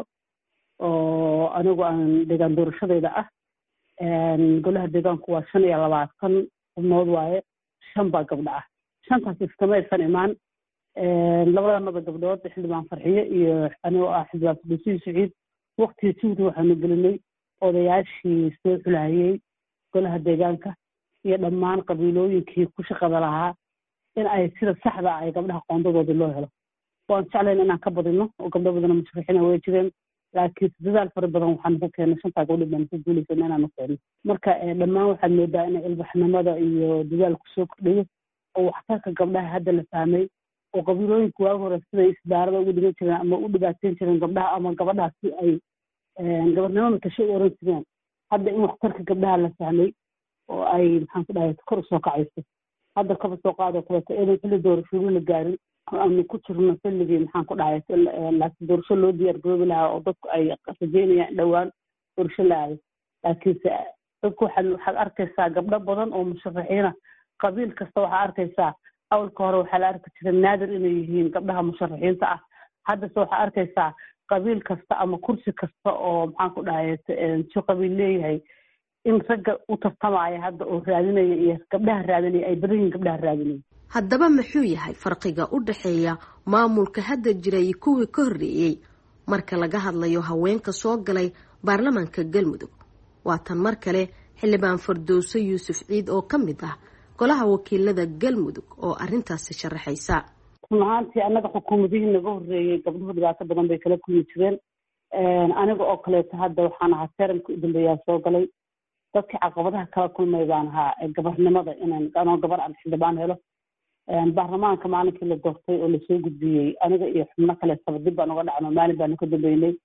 oo anigu aan deegaan doorashadayda ah golaha deegaanku waa shan iyo labaatan xubnood waaye shan baa gabdho ah. shantaas iskamaysan imaan. labadanada gabdhood xildhibaan Farxiye iyo anigoo ah xildhibaan Firdowso Ciid waqtigii juhdi waxaanu gelinay odayaashii soo xulayay golaha deegaanka iyo dhammaan qabiilooyinkii ku shaqada lahaa in ay sida saxda ay gabdhaha qoondadooda loo helo. waan jeclayn inaan ka badino oo gabdho badan musharaxiina way jireen laakiin dadaal fara badan waxaan ka keenay shantaa gabdhood baan ku guulaysanay inaan keeno. marka dhammaan waxaad moodaa in ilbaxnimada iyo dadaalku soo kordhayo oo waxtarka gabdhaha hadda la fahmay oo qabiilooyinka waagi hore siday isdaarada ugu dhigan jireen ama u dhibaateyn jireen gabdhaha ama gabadhaas si ay gabarnimo matasho u oran jireen hadda in waxtarka gabdhaha la fahmay oo ay maxaan ku dhahay kor usoo kacayso. hadda kaba soo qaadoo kaleeto inay xilli doorashooyin la gaarin aanu ku jirno xilligii maxaan ku dhahay laakiin doorasho loo diyaar garoobi lahaa oo dadku ay rajeynayaan dhowaan doorasho la aaday. laakiinse dadku waxaad waxaad arkaysaa gabdho badan oo musharaxiina qabiil kasta waxaa arkaysaa awalka hore waxaa la arki jiray naadir inay yihiin gabdhaha musharaxiinta ah. haddase waxaa arkaysaa qabiil kasta ama kursi kasta oo maxaan ku dhahay si qabiil leeyahay in ragga u tartamaya hadda oo raadinaya iyo gabdhaha raadinaya ay badan yihiin gabdhaha raadinaya. haddaba muxuu yahay farqiga u dhexeeya maamulka hadda jiray kuwii ka horreeyey marka laga hadlayo haweenka soo galay baarlamaanka Galmudug? waa tan mar kale xildhibaan Firdowso Yuusuf Ciid oo ka mid ah golaha wakiilada Galmudug oo arrintaasi sharaxaysa. runtii anaga xukuumadihii naga horreeyey gabdhuhu dhibaato badan bay kala kulmi jireen. aniga oo kaleeto hadda waxaan ahaa taranka u dambeeyaa soo galay dadkii caqabadaha kala kulmay baan ahaa gabarnimada inaan anoo gabar aan xildhibaan helo. baarlamaanka maalinkii la doortay oo lasoo gudbiyey aniga iyo xubno kaleetaba dib baan uga dhacno maalin baanu ka dambeynay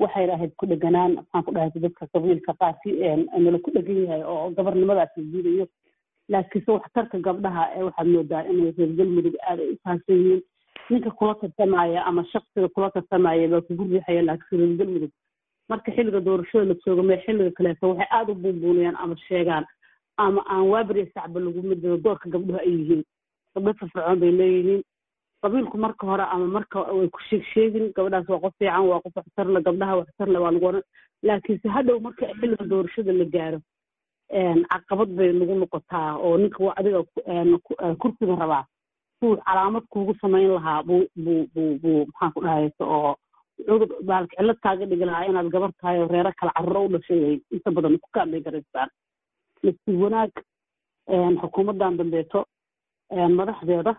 waxay ahayd ku dheganaan maxaan ku dhahay dadka qabiilka qaasi nala ku dhegan yahay oo gabarnimadaas la diidayo laakiinse waxtarka gabdhaha ee waxaad moodaa inay reer galmudug aad ay u fahamsan yihiin ninka kula tartamaya ama shaksiga kula tartamaya baa kugu riixaya laakiin reer galmudug marka xilliga doorashada la joogo mee xilliga kaleeto waxay aada u buunbuunayaan ama sheegaan ama aan waabariya sacba lagu midao doorka gabdhuhu ay yihiin gabdho firfircoon bay leeyihiin qabiilku marka hore ama marka way ku sheeg sheegin gabadhaas waa qof fiican waa qof waxtarle gabdhaha waxtarle waa lagu oran laakiinse hadhow marka xilliga doorashada la gaaro caqabad bay nagu noqotaa oo ninka waa adiga kursiga rabaa suu calaamad kuugu samayn lahaa buu buu buu buu maxaan ku dhahaysa oo cudur baalka cillad kaaga dhigi lahaa inaad gabar tahay oo reero kale carruuro u dhashay inta badan ku kaadlay garaystaan nasiib wanaag xukuumaddan dambeeto madaxdeeda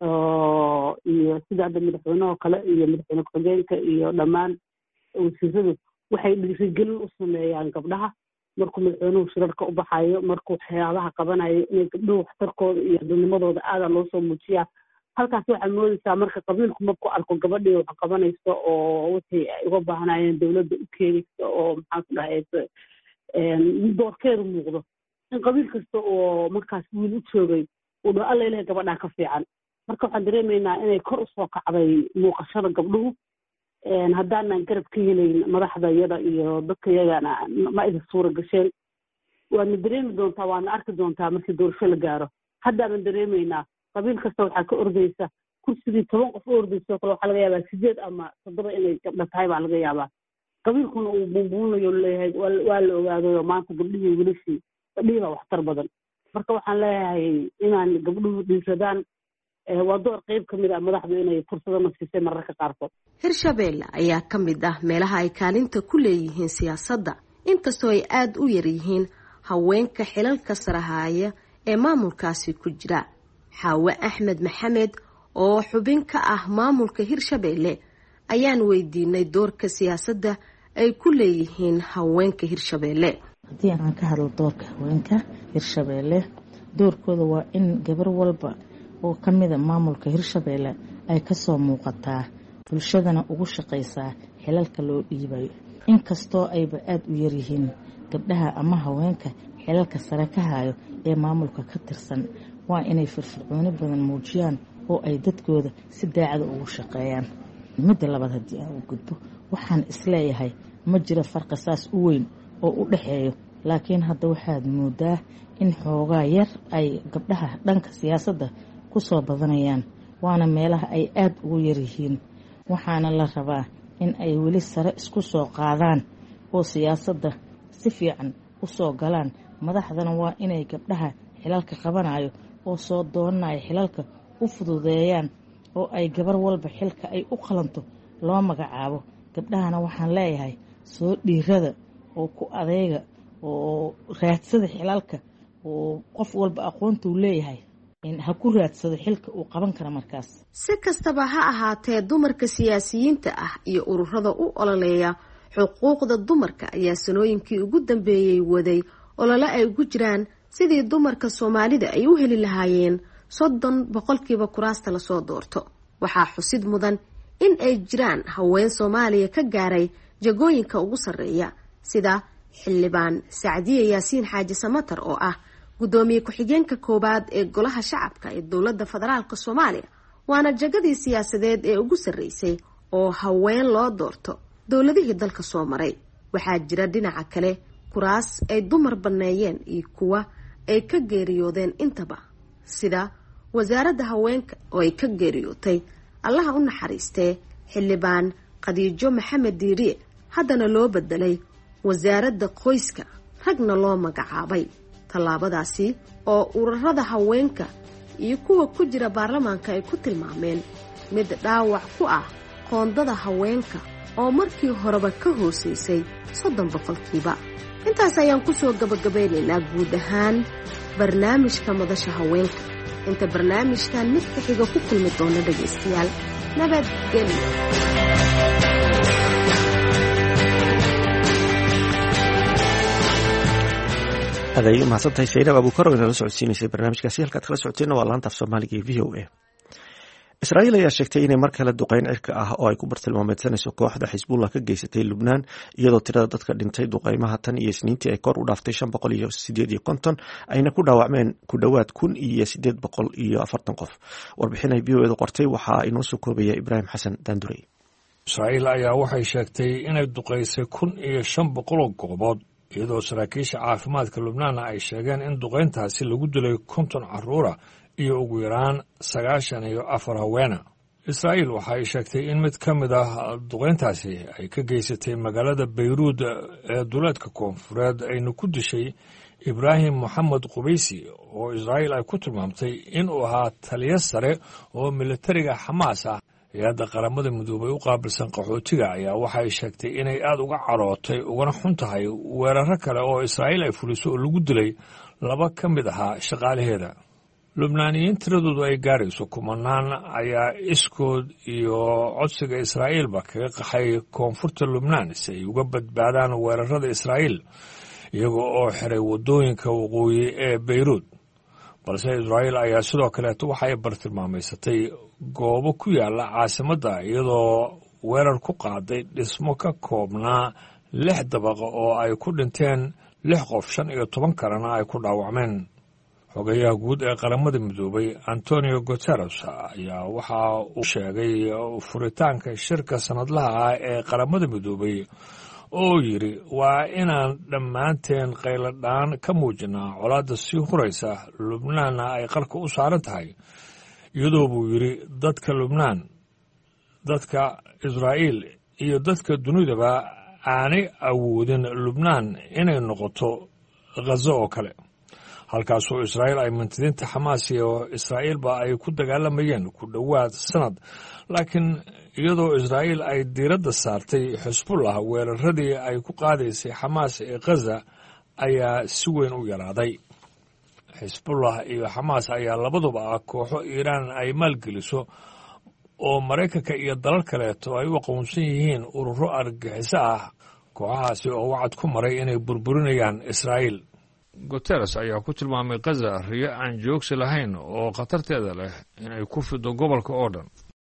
iyo sida hadda madaxweynehoo kale iyo madaxweyne ku-xigeenka iyo dhammaan wasiiradu waxay dhiirigelin u sameeyaan gabdhaha markuu madaxweynuhu shirarka u baxayo markuu waxyaabaha qabanayo inay gabdhuhu waxtarkooda iyo dadnimadooda aada loo soo muujiyaa halkaas waxaad moodaysaa marka qabiilku markuu arko gabadhii wax qabanayso oo wixii ay uga baahnayeen dowladda u keenayso oo maxaan ku dhahaysa doorkeedu muuqdo in qabiil kasta oo markaas wiil u joogay uu dho alla ilahay gabadhaa ka fiican marka waxaan dareemaynaa inay kor usoo kacday muuqashada gabdhuhu haddaanan garab ka helayn madaxda iyada iyo dadka iyagana ma idin suura gasheen waadna dareemi doontaa waadna arki doontaa markii doorasho la gaaro haddaanan dareemaynaa qabiil kasta waxaa ka ordaysa kursigii toban qof u ordayso kale waxaa laga yaabaa sideed ama toddoba inay gabdha tahay baa laga yaabaa qabiilkuna uu buunbuunayo leeyahay waa la ogaadayo maanta gabdhihii wilashii gabdhihii baa waxtar badan marka waxaan leeyahay inaan gabdhuhu dhiisadaan waa door qayb ka mid ah madaxdu inay fursado nafsisay mararka qaarkood hirshabeelle ayaa ka mid ah meelaha ay kaalinta ku leeyihiin siyaasadda inkastoo ay aada u yar yihiin haweenka xilalka sarahaaya ee maamulkaasi ku jira xaawe axmed maxamed oo xubin ka ah maamulka hirshabeelle ayaan weydiinay doorka siyaasadda ay ku leeyihiin haweenka hirshabeelle haddii aan ka hadlo doorka haweenka hirshabeelle doorkooda waa in gabar walba oo ka mida maamulka hirshabeelle ay kasoo muuqataa bulshadana ugu shaqaysaa xilalka loo dhiibayo inkastoo ayba aada u yaryihiin gabdhaha ama haweenka xilalka sare ka hayo ee maamulka ka tirsan waa inay firfircooni badan muujiyaan oo ay dadkooda si daacada ugu shaqeeyaan midda labaad haddii aan u gudbo waxaan isleeyahay ma jiro farqi saas u weyn oo u dhexeeyo laakiin hadda waxaad moodaa in xoogaa yar ay gabdhaha dhanka siyaasadda kusoo badanayaan waana meelaha ay aada ugu yaryihiin waxaana la rabaa in ay weli sare isku soo qaadaan oo siyaasadda si fiican u soo galaan madaxdana waa inay gabdhaha xilalka qabanayo oo soo doonanayo xilalka u fududeeyaan oo ay gabar walba xilka ay u qalanto loo magacaabo gabdhahana waxaan leeyahay soo dhiirada oo ku adeega oo raadsada xilalka oo qof walba aqoontuu leeyahay ha ku raadsado xilka uu qaban kara markaas si kastaba ha ahaatee dumarka siyaasiyiinta ah iyo ururada u ololeeya xuquuqda dumarka ayaa sanooyinkii ugu dambeeyey waday olole ay ugu jiraan sidii dumarka soomaalida ay u heli lahaayeen soddon boqolkiiba kuraasta lasoo doorto waxaa xusid mudan in ay jiraan haween soomaaliya ka gaaray jagooyinka ugu sarreeya sida xildhibaan sacdiye yaasiin xaaji samatar oo ah gudoomiye ku-xigeenka koowaad ee golaha shacabka ee dowladda federaalka soomaaliya waana jagadii siyaasadeed ee ugu sarreysay oo haween loo doorto dowladihii dalka soo maray waxaa jira dhinaca kale kuraas ay dumar banneeyeen iyo kuwa ay ka geeriyoodeen intaba sida wasaaradda haweenka oo ay ka geeriyootay allaha u naxariistee xildhibaan khadiijo maxamed diiriye haddana loo bedelay wasaaradda qoyska ragna loo magacaabay tallaabadaasi oo ururada haweenka iyo kuwa ku jira baarlamaanka ay ku tilmaameen mid dhaawac ku ah qoondada haweenka oo markii horeba ka hoosaysay soddon boqolkiiba intaas ayaan kusoo gabagabeynaynaa guud ahaan barnaamijka madasha haweenka inta barnaamijkan mid ka xiga ku kulmi doona dhagaystayaal nabadgelyo aad ay u mahadsantahay saynab abuukar oo inala socodsiinaysay barnaamijkaasi halkaad kala socoteenna waa laanta af soomaaliga ee v o a israa'iil ayaa sheegtay inay mar kale duqeyn cirka ah oo ay ku bartilmaameedsanayso kooxda xisbullah ka geysatay lubnaan iyadoo tirada dadka dhintay duqeymaha tan iyo isniintii ay kor u dhaaftay shan boqol iyo sideed iyo konton ayna ku dhaawacmeen ku dhowaad kun iyo sideed boqol iyo afartan qof. warbixin ay v o edu qortay waxaa inoo soo koobaya ibraahim xasan daandurey. israa'iil ayaa waxay sheegtay inay duqaysay kun iyo shan boqol oo goobood iyadoo saraakiisha caafimaadka lubnaanna ay sheegeen in duqayntaasi lagu dilay konton carruura iyo ugu yaraan sagaashan iyo afar haweena. israa'iil waxa ay sheegtay in mid ka mid ah duqayntaasi ay ka geysatay magaalada bayruud ee duleedka koonfureed ayna ku dishay ibraahim moxamed qubaysi oo israa'iil ay ku tilmaamtay inuu ahaa taliyo sare oo militariga xamaas ah. hay-adda qaramada midoobay u qaabilsan qaxootiga ayaa waxay sheegtay inay aad uga carootay ugana xun tahay weeraro kale oo israa'iil ay fuliso oo lagu dilay laba ka mid ahaa shaqaalaheeda. lubnaaniyiin tiradoodu ay gaarayso kumanaan ayaa iskood iyo codsiga israa'iilba kaga qaxay koonfurta lubnaan si ay uga badbaadaan weerarada israa'iil iyaga oo xiray waddooyinka waqooyi ee bayruud. balse israa'iil ayaa sidoo kaleeto waxay bartilmaamaysatay goobo ku yaalla caasimadda iyadoo weerar ku qaaday dhismo ka koobnaa lix dabaqa oo ay ku dhinteen lix qof shan iyo toban kalena ay ku dhaawacmeen. xogayaha guud ee qaramada midoobay antonio guteres ayaa waxa uu sheegay furitaanka shirka sanadlaha ah ee qaramada midoobay oo yidhi waa inaan dhammaanteen qayladhaan ka muujinaa colaadda sii huraysa lubnaanna ay qarka u saaran tahay iyadoo buu yidhi dadka lubnaan dadka israa'iil iyo dadka dunidaba aanay awoodin lubnaan inay noqoto ghazo oo kale halkaasoo israa'iil ay mintidiinta xamaas iyo israa'iilba ay ku dagaalamayeen ku dhowaad sanad. laakiin iyadoo israa'iil ay diiradda saartay xisbullah weeraradii ay ku qaadaysay xamaas ee khaza ayaa si weyn u yaraaday. xisbullah iyo xamaas ayaa labaduba ah kooxo iiraan ay maalgeliso oo maraykanka iyo dalal kaleeto ay u aqoonsan yihiin ururo argagixiso ah kooxahaasi oo wacad ku maray inay burburinayaan israa'iil. guteres ayaa ku tilmaamay khaza riyo aan joogsi lahayn oo khatarteeda leh inay ku fido gobolka oo dhan.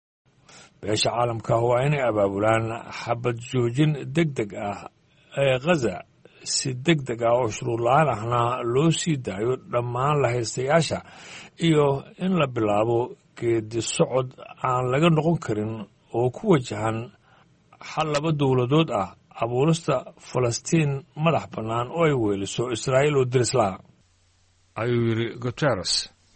beesha caalamka waa inay abaabulaan xabad joojin deg deg ah ee khaza si deg deg ah oo shuruud la-aan ahna loo sii daayo dhammaan lahaystayaasha iyo in la bilaabo geedi socod aan laga noqon karin oo ku wajahan xal laba dowladood ah abuurista falastiin madax bannaan oo ay weeliso israa'iil oo dirislaha ayuu yidhi guteres.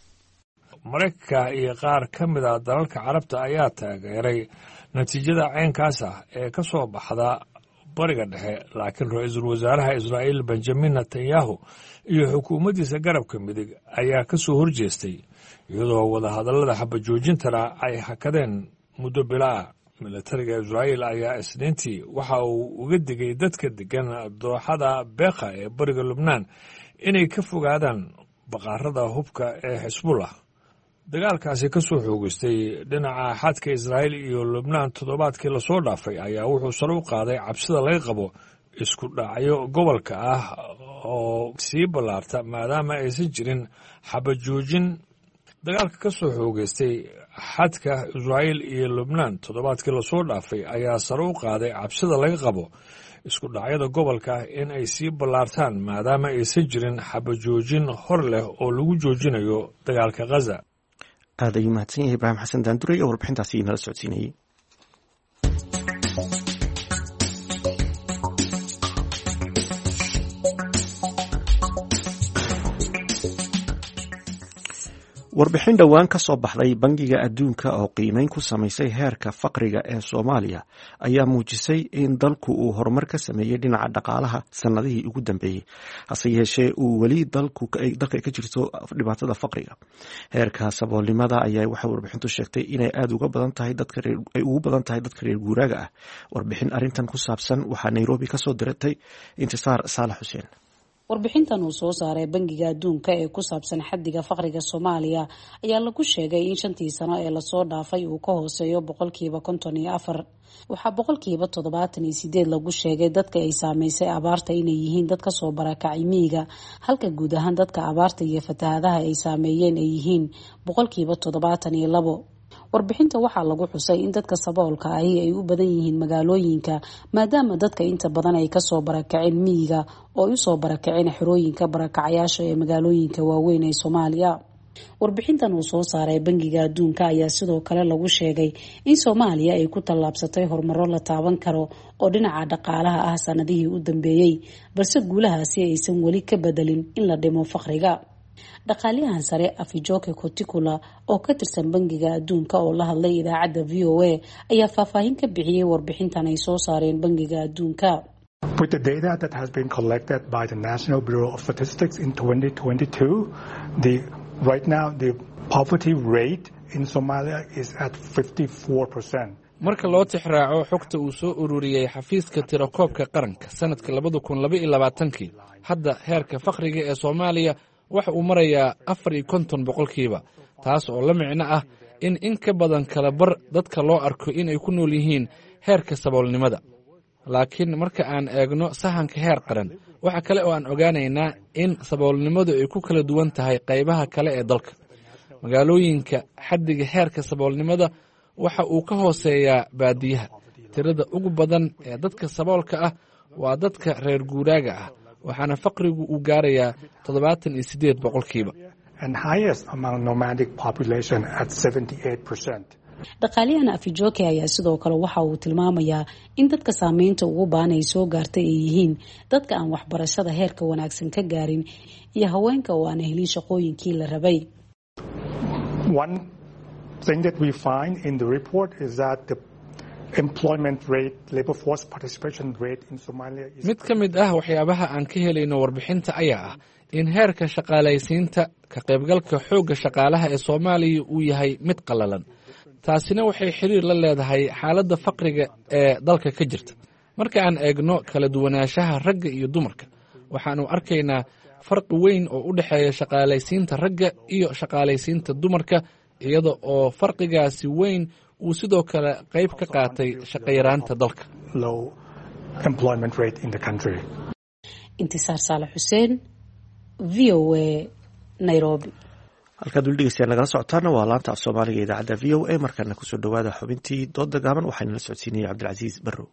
maraykanka iyo qaar ka mid a dalalka carabta ayaa taageeray natiijada caynkaas ah ee ka soo baxda bariga dhexe laakiin ra-iisul wasaaraha israa'iil benjamin netanyahu iyo xukuumaddiisa garabka midig ayaa ka soo horjeestay iyadoo wadahadallada xabajoojintana ay hakadeen muddo bilaa. militariga israa'iil ayaa isniintii waxa uu uga digay dadka degan dooxada beekha ee bariga lubnaan inay ka fogaadaan baqaarada hubka ee xisbullah. dagaalkaasi ka soo xoogeystay dhinaca xadka israa'iil iyo lubnaan toddobaadkii lasoo dhaafay ayaa wuxuu sare u qaaday cabsida laga qabo isku dhacyo gobolka ah oo sii ballaarta maadaama aysan jirin xabajoojin. dagaalka ka soo xoogeystay xadka israa'iil iyo lubnaan toddobaadkii lasoo dhaafay ayaa sare u qaaday cabsida laga qabo isku dhacyada gobolka in ay sii ballaartaan maadaama aysan jirin xabajoojin hor leh oo lagu joojinayo dagaalka khaza. aad ayuu mahadsan yahay ibraahim xasan daandurey oo warbixintaasi inala socodsiinayey. warbixin dhowaan ka soo baxday bangiga adduunka oo qiimeyn ku samaysay heerka faqriga ee soomaaliya ayaa muujisay in dalku uu horumar ka sameeyey dhinaca dhaqaalaha sannadihii ugu dambeeyey hase yeeshee uu weli dalka ay ka jirto dhibaatada faqriga. heerka saboolnimada ayaa waxay warbixintu sheegtay inay aada uga badan tahay dadka ay ugu badan tahay dadka reer guuraaga ah. warbixin arrintan ku saabsan waxaa nairobi ka soo diratay intisaar saalax xuseen. warbixintan uu soo saaray bangiga adduunka ee ku saabsan xaddiga faqriga soomaaliya ayaa lagu sheegay in shantii sano ee lasoo dhaafay uu ka hooseeyo boqolkiiba konton iyo afar. waxaa boqolkiiba toddobaatan iyo sideed lagu sheegay dadka ay saameysay abaarta inay yihiin dad kasoo barakacay miyiga, halka guud ahaan dadka abaarta iyo fatahadaha ay saameeyeen ay yihiin boqolkiiba toddobaatan iyo labo. warbixinta waxaa lagu xusay in dadka saboolka ahi ay u badan yihiin magaalooyinka maadaama dadka inta badan ay kasoo barakaceen miyiga oo ay usoo barakaceen xerooyinka barakacayaasha ee magaalooyinka waaweyn ee Soomaaliya. warbixintan uu soo saaray bangiga adduunka ayaa sidoo kale lagu sheegay in Soomaaliya ay ku tallaabsatay horumaro la taaban karo oo dhinaca dhaqaalaha ah sanadihii u dambeeyay balse guulahaasi aysan weli ka bedelin in la dhimo faqriga. dhaqaaliyahan sare Afijoke Kotikula oo ka tirsan bangiga adduunka oo la hadlay idaacadda V O A ayaa faahfaahin ka bixiyay warbixintan ay soo saareen bangiga adduunka. With the data that has been collected by the National Bureau of Statistics in twenty twenty-two, the right now the poverty rate in Somalia is at fifty-four percent. marka loo tixraaco xogta uu soo ururiyay xafiiska tirakoobka qaranka sanadka labada kun laba iyo labaatankii hadda heerka faqriga ee Soomaaliya waxa uu marayaa afar iyo konton boqolkiiba taas oo la micno ah in in ka badan kala bar dadka loo arko in ay ku nool yihiin heerka saboolnimada. laakiin marka aan eegno sahanka heer qaran waxa kale oo aan ogaanaynaa in saboolnimadu ay ku kala duwan tahay qaybaha kale ee dalka. magaalooyinka xaddiga heerka saboolnimada waxa uu ka hooseeyaa baadiyaha. tirada ugu badan ee dadka saboolka ah waa dadka reer guuraaga ah waxaana faqrigu uu gaarayaa toddobaatan iyo siddeed boqolkiiba. And highest among nomadic population at seventy-eight percent. dhaqaaliyahan Afijoke ayaa sidoo kale waxa uu tilmaamayaa in dadka saameynta ugu baahan ay soo gaartay ay yihiin dadka aan waxbarashada heerka wanaagsan ka gaarin iyo haweenka oo aan helin shaqooyinkii la rabay. One thing that we find in the report is that the employment rate, labor force participation rate in Somalia is mid ka mid ah waxyaabaha aan ka helayno warbixinta ayaa ah in heerka shaqaalaysiinta ka qaybgalka xoogga shaqaalaha ee Soomaaliya uu yahay mid qallalan. taasina waxay xiriir la leedahay xaaladda faqriga ee dalka ka jirta. marka aan eegno kala duwanaanshaha ragga iyo dumarka waxaanu arkaynaa farqi weyn oo u dhexeeya shaqaalaysiinta ragga iyo shaqaalaysiinta dumarka iyada oo farqigaasi weyn uu sidoo kale qayb ka qaatay shaqo yaraanta dalka. low employment rate in the country. Intisaar Saalax Xuseen, V O A, Nairobi. halkaad weli dhegeystayaal nagala socotaana waa laanta af Soomaaliga ee idaacadda V O A. markana kusoo dhawaada xubintii dooda gaaban waxaana la socodsiinayay Cabdilcasiis Barrow.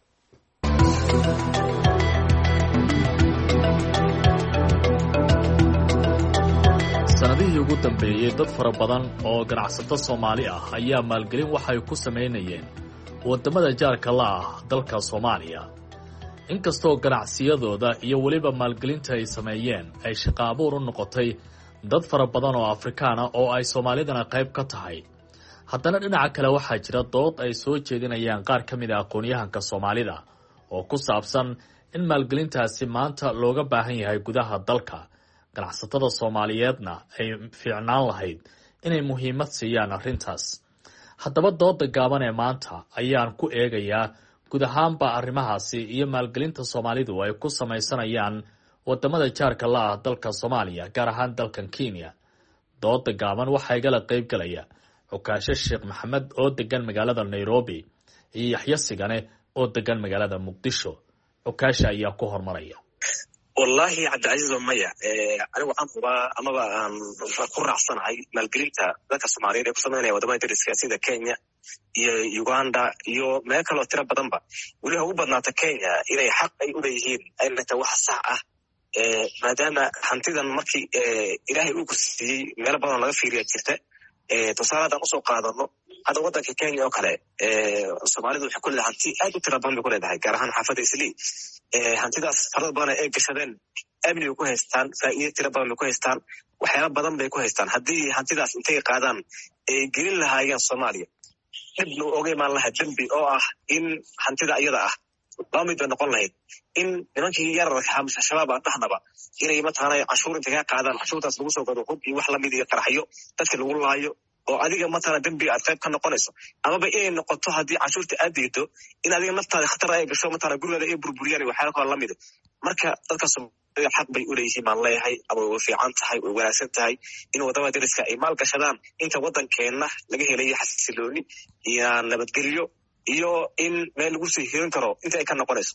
sanadihii ugu dambeeyey dad fara badan oo ganacsato Soomaali ah ayaa maalgelin waxay ku sameynayeen wadamada jaarka la ah dalka Soomaaliya. inkastoo ganacsiyadooda iyo waliba maalgelinta ay sameeyeen ay shaqo abuur u noqotay dad fara badan oo Afrikaan ah oo ay Soomaalidana qayb ka tahay, haddana dhinaca kale waxaa jira dood ay soo jeedinayaan qaar ka mid ah aqoon-yahanka Soomaalida oo ku saabsan in maalgelintaasi maanta looga baahan yahay gudaha dalka. ganacsatada Soomaaliyeedna ay fiicnaan lahayd inay muhiimad siiyaan arrintaas. haddaba dooda gaaban ee maanta ayaan ku eegayaa guud ahaanba arrimahaasi iyo maalgelinta Soomaalidu ay ku samaysanayaan wadamada jaarka la ah dalka Soomaaliya, gaar ahaan dalkan Kenya. dooda gaaban waxaa igala qayb galaya Cukaashe Sheekh Maxamed oo degan magaalada Nairobi iyo Yaxya Sigane oo degan magaalada Muqdisho. Cukaashe ayaa ku hormaraya. wallahi Cabdilcasiis Maya anigu waxaan hubaa amaba aan ku raacsanahay maalgelinta dadka Soomaaliyeed ee ku sameynaya wadamada dariska sida Kenya iyo Uganda iyo meel kale oo tiro badanba weliba ugu badnaata Kenya inay xaq ay u leeyihiin ayna tahay wax sax ah maadaama hantidan markii ilaahay uu ku siiyey meel badan laga fiiriya jirta. tusaale haddaan usoo qaadano hadda wadanka Kenya oo kale Soomaalidu waxay ku leedahay hanti aad u tiro badan bay ku leedahay, gaar ahaan xaafadda Islii. hantidaas farada badan ay gashadeen amni bay ku haystaan, faa'iido tiro badan bay ku haystaan, waxyaaba badan bay ku haystaan. haddii hantidaas intay qaadaan ay gelin lahaayeen Soomaaliya dhibna oga imaan lahaa dembi oo ah in hantida iyada ah laba mid bay noqon lahayd in nimankii yararka hamsa shabaab aan dhahnaba inay mataqaanay canshuur intay ka qaadaan canshuurtaas lagu soo gado hub iyo wax lamid iyo qaraxyo dadka lagu laayo oo adiga mataqaana dembi aad qayb ka noqonayso, amaba inay noqoto haddii canshuurta aad diido in adiga naftaada khatar ay gasho mataqaana gurigaada ay burburiyaan iyo waxyaala kale lamid. marka dadka Soomaaliya xaq bay u leeyihiin baan leeyahay, ama way fiican tahay, way wanaagsan tahay in wadamada dariska ay maal gashadaan inta wadankeena laga helayo xasilooni iyo nabadgelyo iyo in meel lagu sii hirin karo inta ay ka noqonayso.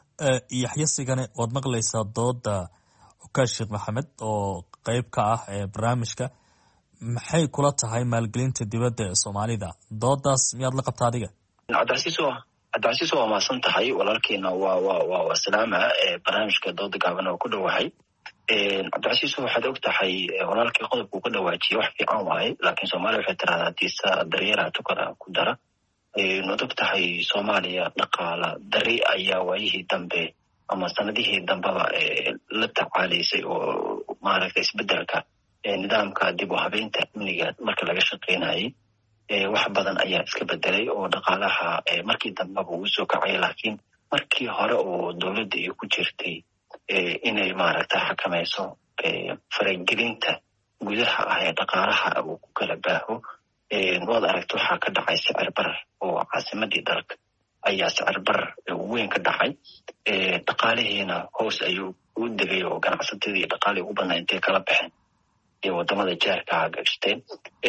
Yaxya Sigane, waad maqlaysaa dooda Cukaashe Sheekh Maxamed oo qayb ka ah ee barnaamijka. maxay kula tahay maalgelinta dibadda ee soomaalida? doodaas miyaad la qabta adiga? cabdicasiis waa cabdicasiis waa mahadsan tahay walaalkeena waa waa waa waa salaama barnaamijka dooda gaaban oo ku dhowahay. cabdicasiis waxaad og tahay walaalkii qodobka uu ka dhawaajiyay wax fiican waaye, laakiin soomaaliya waxay tiraahdaa hadiisa daryeelaha tukada ku dara. waad og tahay soomaaliya dhaqaala dari ayaa waayihii dambe ama sanadihii dambeba la tacaalaysay oo maaragta isbedelka nidaamka dib u habeynta amniga marka laga shaqeynayay. wax badan ayaa iska bedelay oo dhaqaalaha markii dambeba uu soo kacay, laakiin markii hore oo dowladda ay ku jirtay inay maaragta xakamayso faragelinta gudaha ah ee dhaqaalaha uu ku kala baaho. waad aragta waxaa ka dhacay sicir barar oo caasimadii dalka ayaa sicir barar weyn ka dhacay. dhaqaalihiina hoos ayuu u degay oo ganacsatadii dhaqaalii ugu badnaa intay kala baxeen ee wadamada jaarka gashteen.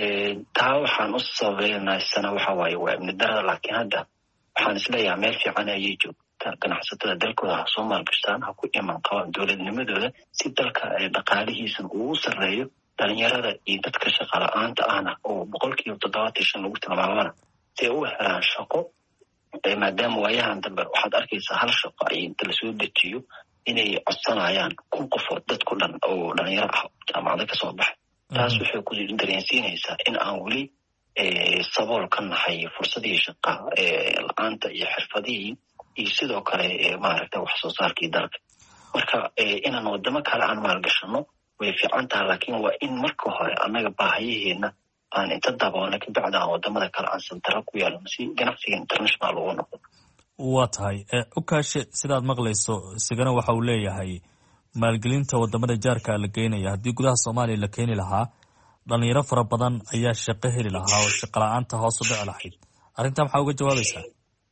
taa waxaan u sabaynaysana waxa waaye waa amni darada, laakiin hadda waxaan isleeyahay meel fiican ayay joogtaa. ganacsatada dalkooda ha soo maalgashtaan, ha ku iman qabaan dowladnimadooda si dalka dhaqaalihiisan uu sarreeyo. dhalinyarada iyo dadka shaqa la-aanta ahna oo boqolkiiba toddobaatan shan lagu tilmaamana si ay u helaan shaqo, maadaama waayahan dambe waxaad arkaysaa hal shaqo ay inta lasoo dejiyo inay codsanayaan kun qofood dadku dhan oo dhalinyaro ah jaamacada kasoo baxay. taas waxay ku dareensiinaysaa in aan weli sabool ka nahay fursadihii shaqa la-aanta iyo xirfadihii iyo sidoo kale maaragta wax soo saarkii dalka. marka inaan wadamo kale aan maalgashano way fiican tahay, laakiin waa in marka hore annaga baahayaheena aan inta daboolna kabacdi aan wadamada kale aan santaro ku yeelano si ganacsiga international ugu noqdo. waa tahay ukaashe, sidaad maqlayso isigana waxa uu leeyahay maalgelinta wadamada jaarka la geynaya. haddii gudaha soomaaliya la keeni lahaa dhalinyaro fara badan ayaa shaqo heli lahaa oo shaqo la-aanta hoos u dhici lahayd. arrintaa maxaa uga jawaabaysaa?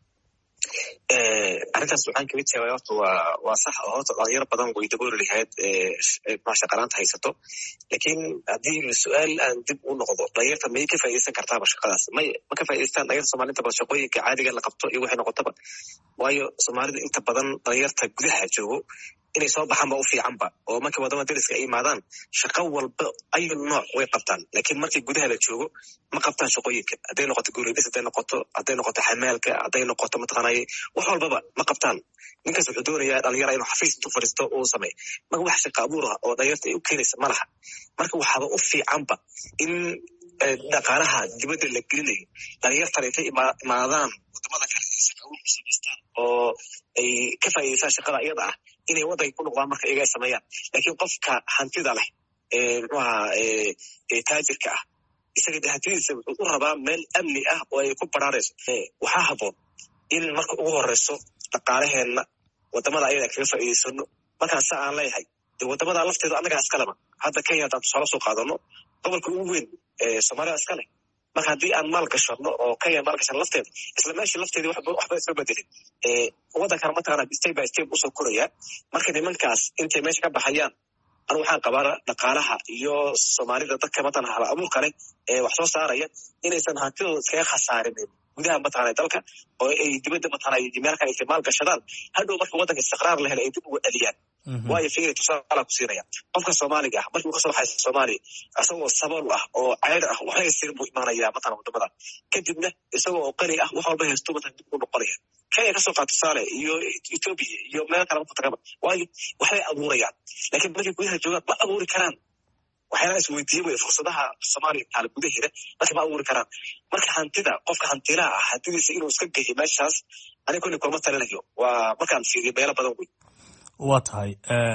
arrintaas waxaan kaga jawaabay horta waa waa sax oo horta dhalinyaro badan way dabooli lahayd shaqalaanta haysato. laakiin haddii su-aal aan dib u noqdo, dhalinyarta may ka faaideysan kartaaba shaqadaas? may ma ka faa'idaystaan dhalinyarta soomaalida ba shaqooyinka caadiga la qabto iyo waxay noqotaba. waayo soomaalida inta badan dhalinyarta gudaha joogo inay soo baxaan ba u fiicanba, oo markii wadamada dariska ay imaadaan shaqo walba ayu nooc way qabtaan. laakiin markii gudaha la joogo ma qabtaan shaqooyinka, hadday noqoto guuridis, hadday noqoto hadday noqoto xamaalka, hadday noqoto mataqaanay wax walbaba ma qabtaan. ninkaas wuxuu doonayaa dhalinyara inuu xafiis intuu fadhiisto uu sameeyo. marka wax shaqa abuur ah oo dhalinyarta ay u keenaysa ma laha. marka waxaaba u fiicanba in dhaqaalaha dibadda la gelinayo dhalinyartan intay imaadaan wadamada kale ay shaqa abuur ku samaystaan oo ay ka faa'iidaystaan shaqada iyada ah inay waddanka ku noqdaan marka iyaga ay sameeyaan. laakiin qofka hantida leh muxuu ahaa taajirka ah isaga de hantidiisa wuxuu u rabaa meel amni ah oo ay ku baraarayso. waxaa haboon in marka ugu horeyso dhaqaalaheenna wadamada ayada kaga faa'iidaysano. markaan sa aan leeyahay de wadamada lafteeda annagaa iskaleba. hadda kenya haddaan tusaale soo qaadano, gobolka ugu weyn soomaalida iska leh. marka haddii aan maal gashano oo kenya maal gashano lafteeda isla meeshii lafteedii waxba isma bedelin. waddankana mataqaana step by step usoo korayaa. marka nimankaas intay meesha ka baxayaan anu waxaan qabaa dhaqaalaha iyo soomaalida dadka mataqana hala abuurka leh ee wax soo saaraya inaysan hantidooda iskaga khasaarinin gudaha mataqana dalka oo ay dibadda mataqana meel kale intay maal gashadaan hadhow marka waddanka istiqraar la helo ay dib uga dhaliyaan. waayo fikri tusaala ku siinaya qofka soomaaliga ah markii uu kasoo baxay soomaaliya isagoo sabool ah oo cayr ah waxay haysan buu imaanayaa mataqana wadamada, kadibna isagoo oo qani ah wax walba haysto mataqana dib u noqonaya. kenya kasoo qaad tusaale iyo ethiopia iyo meel kale mataqana waayo waxay abuurayaan. laakiin markii gudaha joogaan ma abuuri karaan. waxyaalaha is weydiiyey wey fursadaha soomaaliya taala gudaheeda marka ma abuuri karaan. marka hantida qofka hantilaha ah hantidiisa inuu iska geeyo meeshaas aniga kulli kulma talinayo. waa markaan fiiriyo meelo badan wey. waa tahay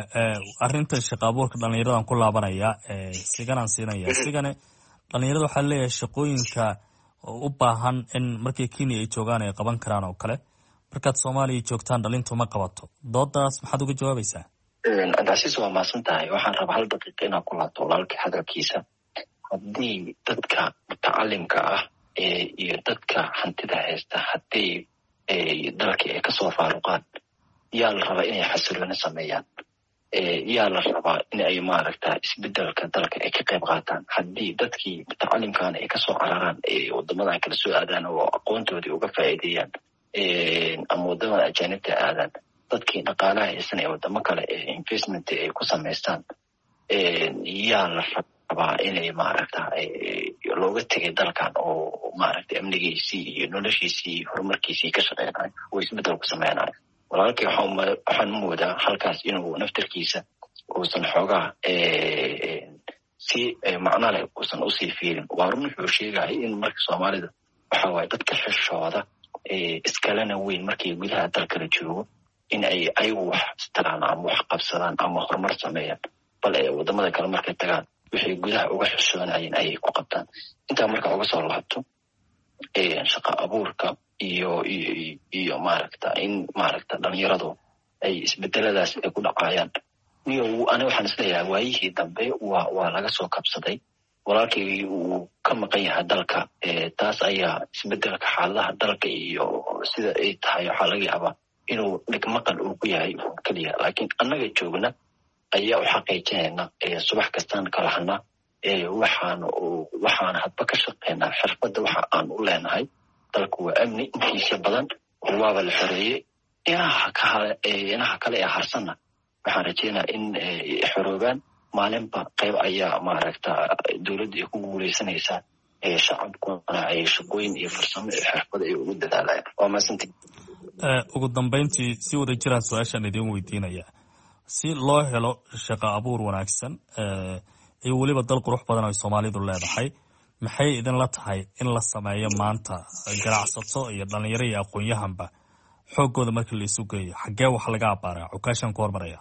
arrinta shaqa abuurka dhalinyaradan ku laabanaya siganaan siinaya. sigane dhalinyarada waxaa leeyahay shaqooyinka u baahan in markii kenya ay joogaan ay qaban karaan oo kale markaad soomaaliya joogtaan dhalintu ma qabato. doodaas maxaad uga jawaabaysaa? cabdicasiis waa maasan tahay. waxaan rabaa hal daqiiqa inaan ku laabto walaalkii hadalkiisa. haddii dadka mutacalimka ah iyo dadka hantida haysta haddii dalkii ay kasoo faaruqaan yaa la rabaa inay xasilooni sameeyaan. yaa la rabaa in ay maaragta isbedelka dalka ay ka qayb qaataan. haddii dadkii mutacalimkaana ay kasoo cararaan wadamadan kala soo aadaan oo aqoontoodii uga faa'iideeyaan ama wadamada ajaanibta aadaan, dadkii dhaqaalaha haysan ee wadamo kale ee investment ay ku samaystaan yaa la rabaa qabaa inay maaragta looga tegay dalkan oo maaragta amnigiisii iyo noloshiisii iyo horumarkiisii ka shaqeynayo oo isbedel ku sameynayo walaalkii waxaan moodaa halkaas inuu naftarkiisa uusan xoogaa si macno leh uusan usii fiirin waa run wuxuu sheegaya in marka soomaalida waxa waaye dadka xishooda iskalena weyn markay gudaha dalkala joogo in ay ayagu wax istaraan ama wax qabsadaan ama horumar sameeyaan bal ee wadamada kale markay tagaan waxay gudaha uga xishoonayeen ayay ku qabtaan intaa marka uga soo laabto shaqa abuurka iyo iyo iyo maaragta in maaragta dhalinyaradu ay isbedeladaas ay ku dhacayaan iyo aniga waxaan isleeyahay waayihii dambe waa waa laga soo kabsaday walaalkii uu ka maqan yahay dalka taas ayaa isbedelka xaaladaha dalka iyo sida ay tahay waxaa laga yaabaa inuu dhigmaqan uu ku yahay keliya laakiin annaga joogna ayaa u xaqiijinayna subax kastaan kalahana waxaan waxaan hadba ka shaqeynaa xirfadda waxa aan u leenahay dalku waa amni intiisa badan waaba la xoreeyey inaha kale inaha kale ee harsanna waxaan rajeynaa in xoroobaan maalinba qayb ayaa maaragta dowladda ay ku guuleysanaysaa shacabkuna ay shaqooyin iyo farsamo iyo xirfad ay ugu dadaalayaan waa maasanti ugu dambeyntii si wada jiraan su-aashaan idiin weydiinaya si loo helo shaqo abuur wanaagsan iyo weliba dal qurux badan oo soomaalidu leedahay maxay idinla tahay in la sameeyo maanta ganacsato iyo dhalinyaro iyo aqoon-yahanba xooggooda markii la isu geeyo xaggee wax laga abaaraa cukaashan ku hormaraya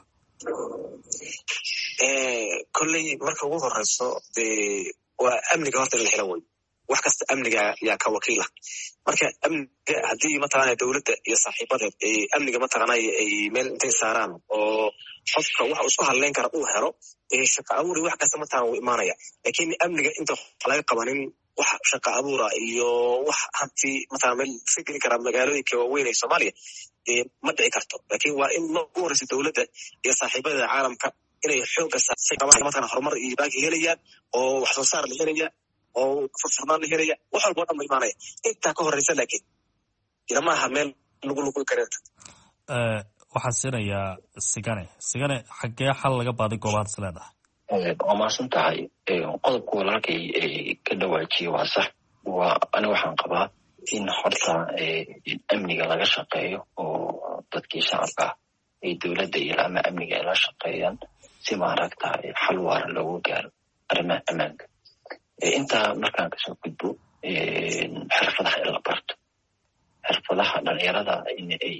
kolley marka ugu horeyso dee waa amniga horta in la helo way wax kasta amniga yaa ka wakiila marka amniga haddii mataqaana dowladda iyo saaxiibadeed ay amniga mataqaana ay meel intay saaraan oo qofka waxa isku hadleyn kara uu helo shaqa abuuri wax kasta mataqaana wuu imaanaya laakiin amniga inta laga qabanin wax shaqa abuura iyo wax hanti mataqaana meel iska geli kara magaalooyinka waaweyn ee soomaaliya ma dhici karto laakiin waa in ugu horeysa dowladda iyo saaxiibada caalamka inay xooga mataqaana horumar iyo baagi helayaan oo wax soo saar la helaya oo furfurnaan la helaya wax walba o dhan ba imaanaya intaa ka horeysa laakiin ilama aha meel lagu lugu kareerta waxaan siinayaa sigane sigane xaggee xal laga baaday goobahaas leedahay waa maasan tahay qodobka walaalkay ka dhawaajiye waa sax waa ani waxaan qabaa in horta amniga laga shaqeeyo oo dadkii shacabka ay dowladda iyo ama amniga ay la shaqeeyaan si maaragta xal waara loogu gaaro arrimaha ammaanka intaa markaan kasoo gudbo xirfadaha in la barto xirfadaha dhalinyarada in ay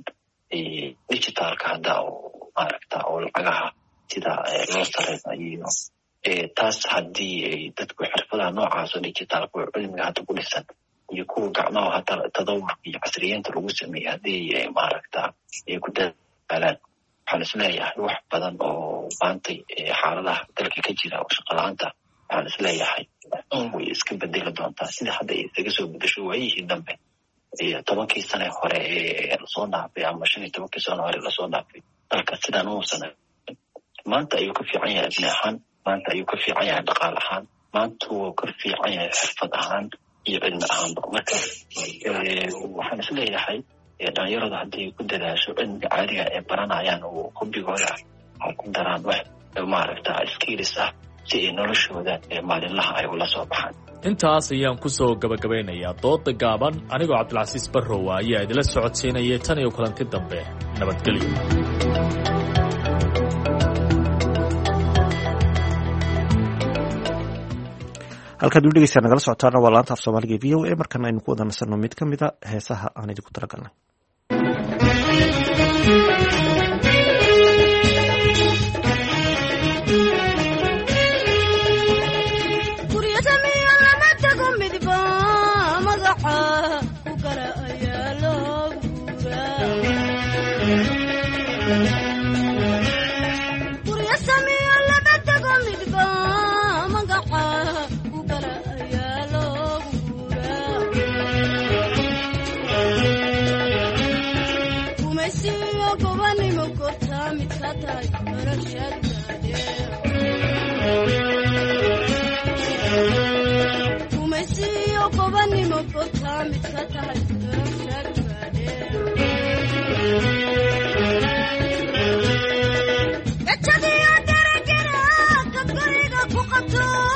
digitaalka hadda oo maaragta oo lacagaha sida loo sareynayo taas haddii ay dadku xirfadaha noocaas oo digitaalka oo cilmiga hadda ku dhisan iyo kuwa gacmaha hadda tadawurka iyo casriyeynta lagu sameeyey haddii maaragta ay ku dadaalaan waxaan isleeyahay wax badan oo maantay xaaladaha dalka ka jira oo shaqala-aanta waxaan isleeyahay way iska bedeli doontaa sida hadda ay isaga soo bedasho waayihii dambe tobankii sane hore ee lasoo dhaafay ama shan iyo tobankii sane hore lasoo dhaafay dalka sidaan uusan maanta ayuu ka fiican yahay ibni ahaan maanta ayuu ka fiican yahay dhaqaal ahaan maanta wuu ka fiican yahay xirfad ahaan iyo cilmi ahaanba marka waxaan isleeyahay dhalinyaradu haddii ku dadaasho cilmiga caadiga ee baranayaan oo hobigooda ay ku daraan wax maaragta skills ah si ay noloshooda maalinlaha ay ula soo baxaan intaas ayaan ku soo gabagabaynayaa dooda gaaban anigoo cabdilcasiis barrowa ayaa idila socodsiinayay tan iyo kulanti dambe nabadgelyo halkaad u dhegeysaa nagala socotaana waa laanta af soomaaliga v o a markana aynu ku wada nasanno mid ka mid a heesaha aan idinku talagalnay Echadiyo daragara ka guriga ku qabto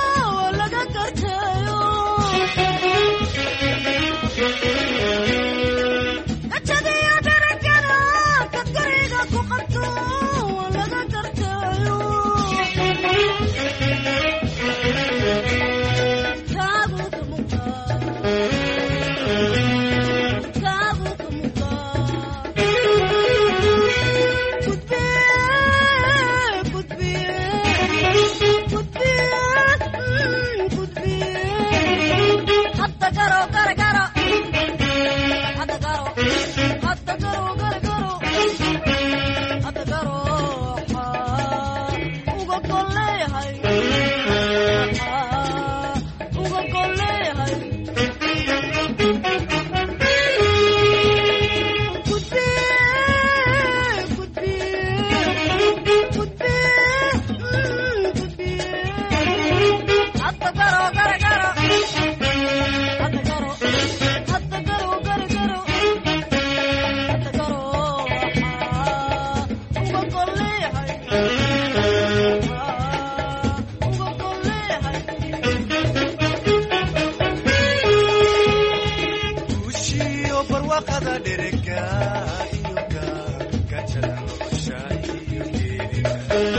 dherega iyo gajada nolosha iyo geerida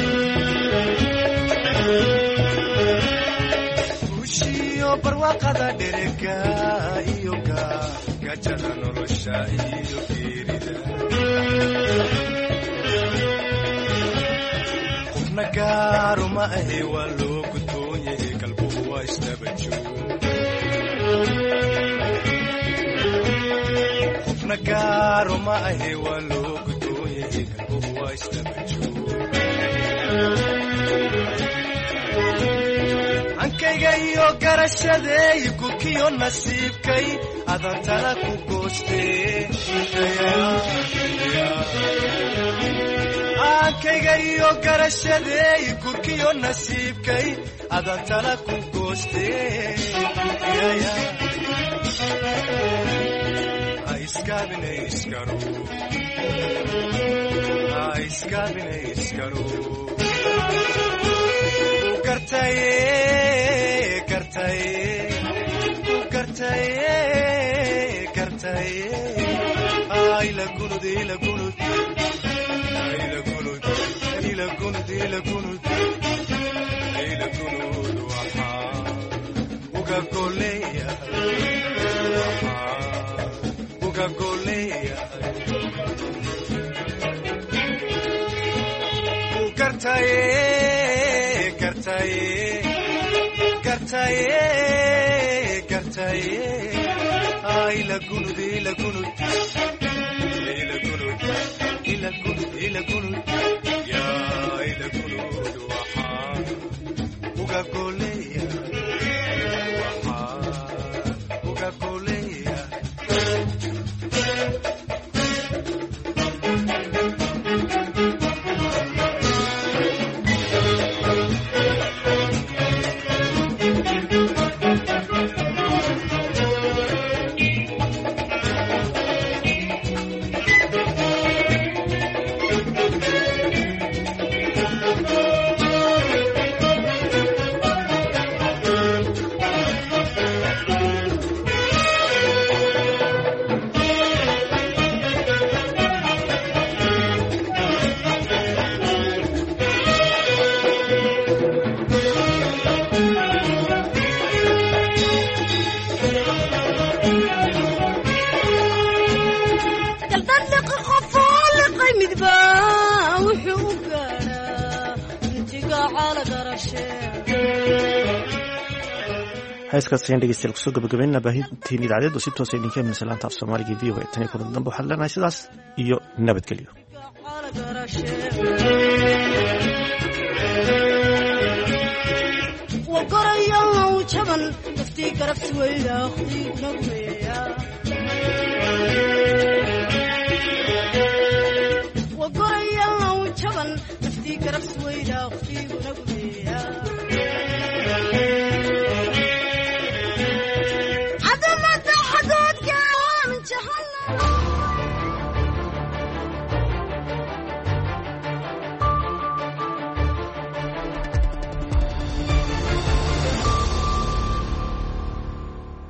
ushiyo barwaaqada dherega iyo gajada nolosha iyo geerida qofna gaaro ma ahe waa loo gudboon yahay qalbuhu waa isdaba joog qofna gaaro ma ahe waa loo gudboon yahay qalbuhu waa isdaba joog hankayga iyo garashadeey gurkiyo nasiibkay adan tala ku goostee hankayga iyo garashadeey gurkiyo nasiibkay adan tala ku goostee iskabinayskaro iskabinayskaro gartaye gartaye gartaye gartaye ayla gunud ila gunud ila gunud ila gunud ila gunud ila gunud waxa uga goleya uga goleya gartaye gartaye gartaye gartaye ayla gunud ila gunud ila gunud ila gunud ila gunud ya ila gunud waxa uga goleya waxa uga goleya heeskaasayaan dhegeystayaal kusoo gabagabeynna baahintiin idaacadeed oo si toosa idinka imanaysa laanta af soomaaliga v o a tan iyo kulan dambe waxaan leenahay sidaas iyo nabadgelyo وقرية وجبن تفتي قرفت ويلا خذي نقويا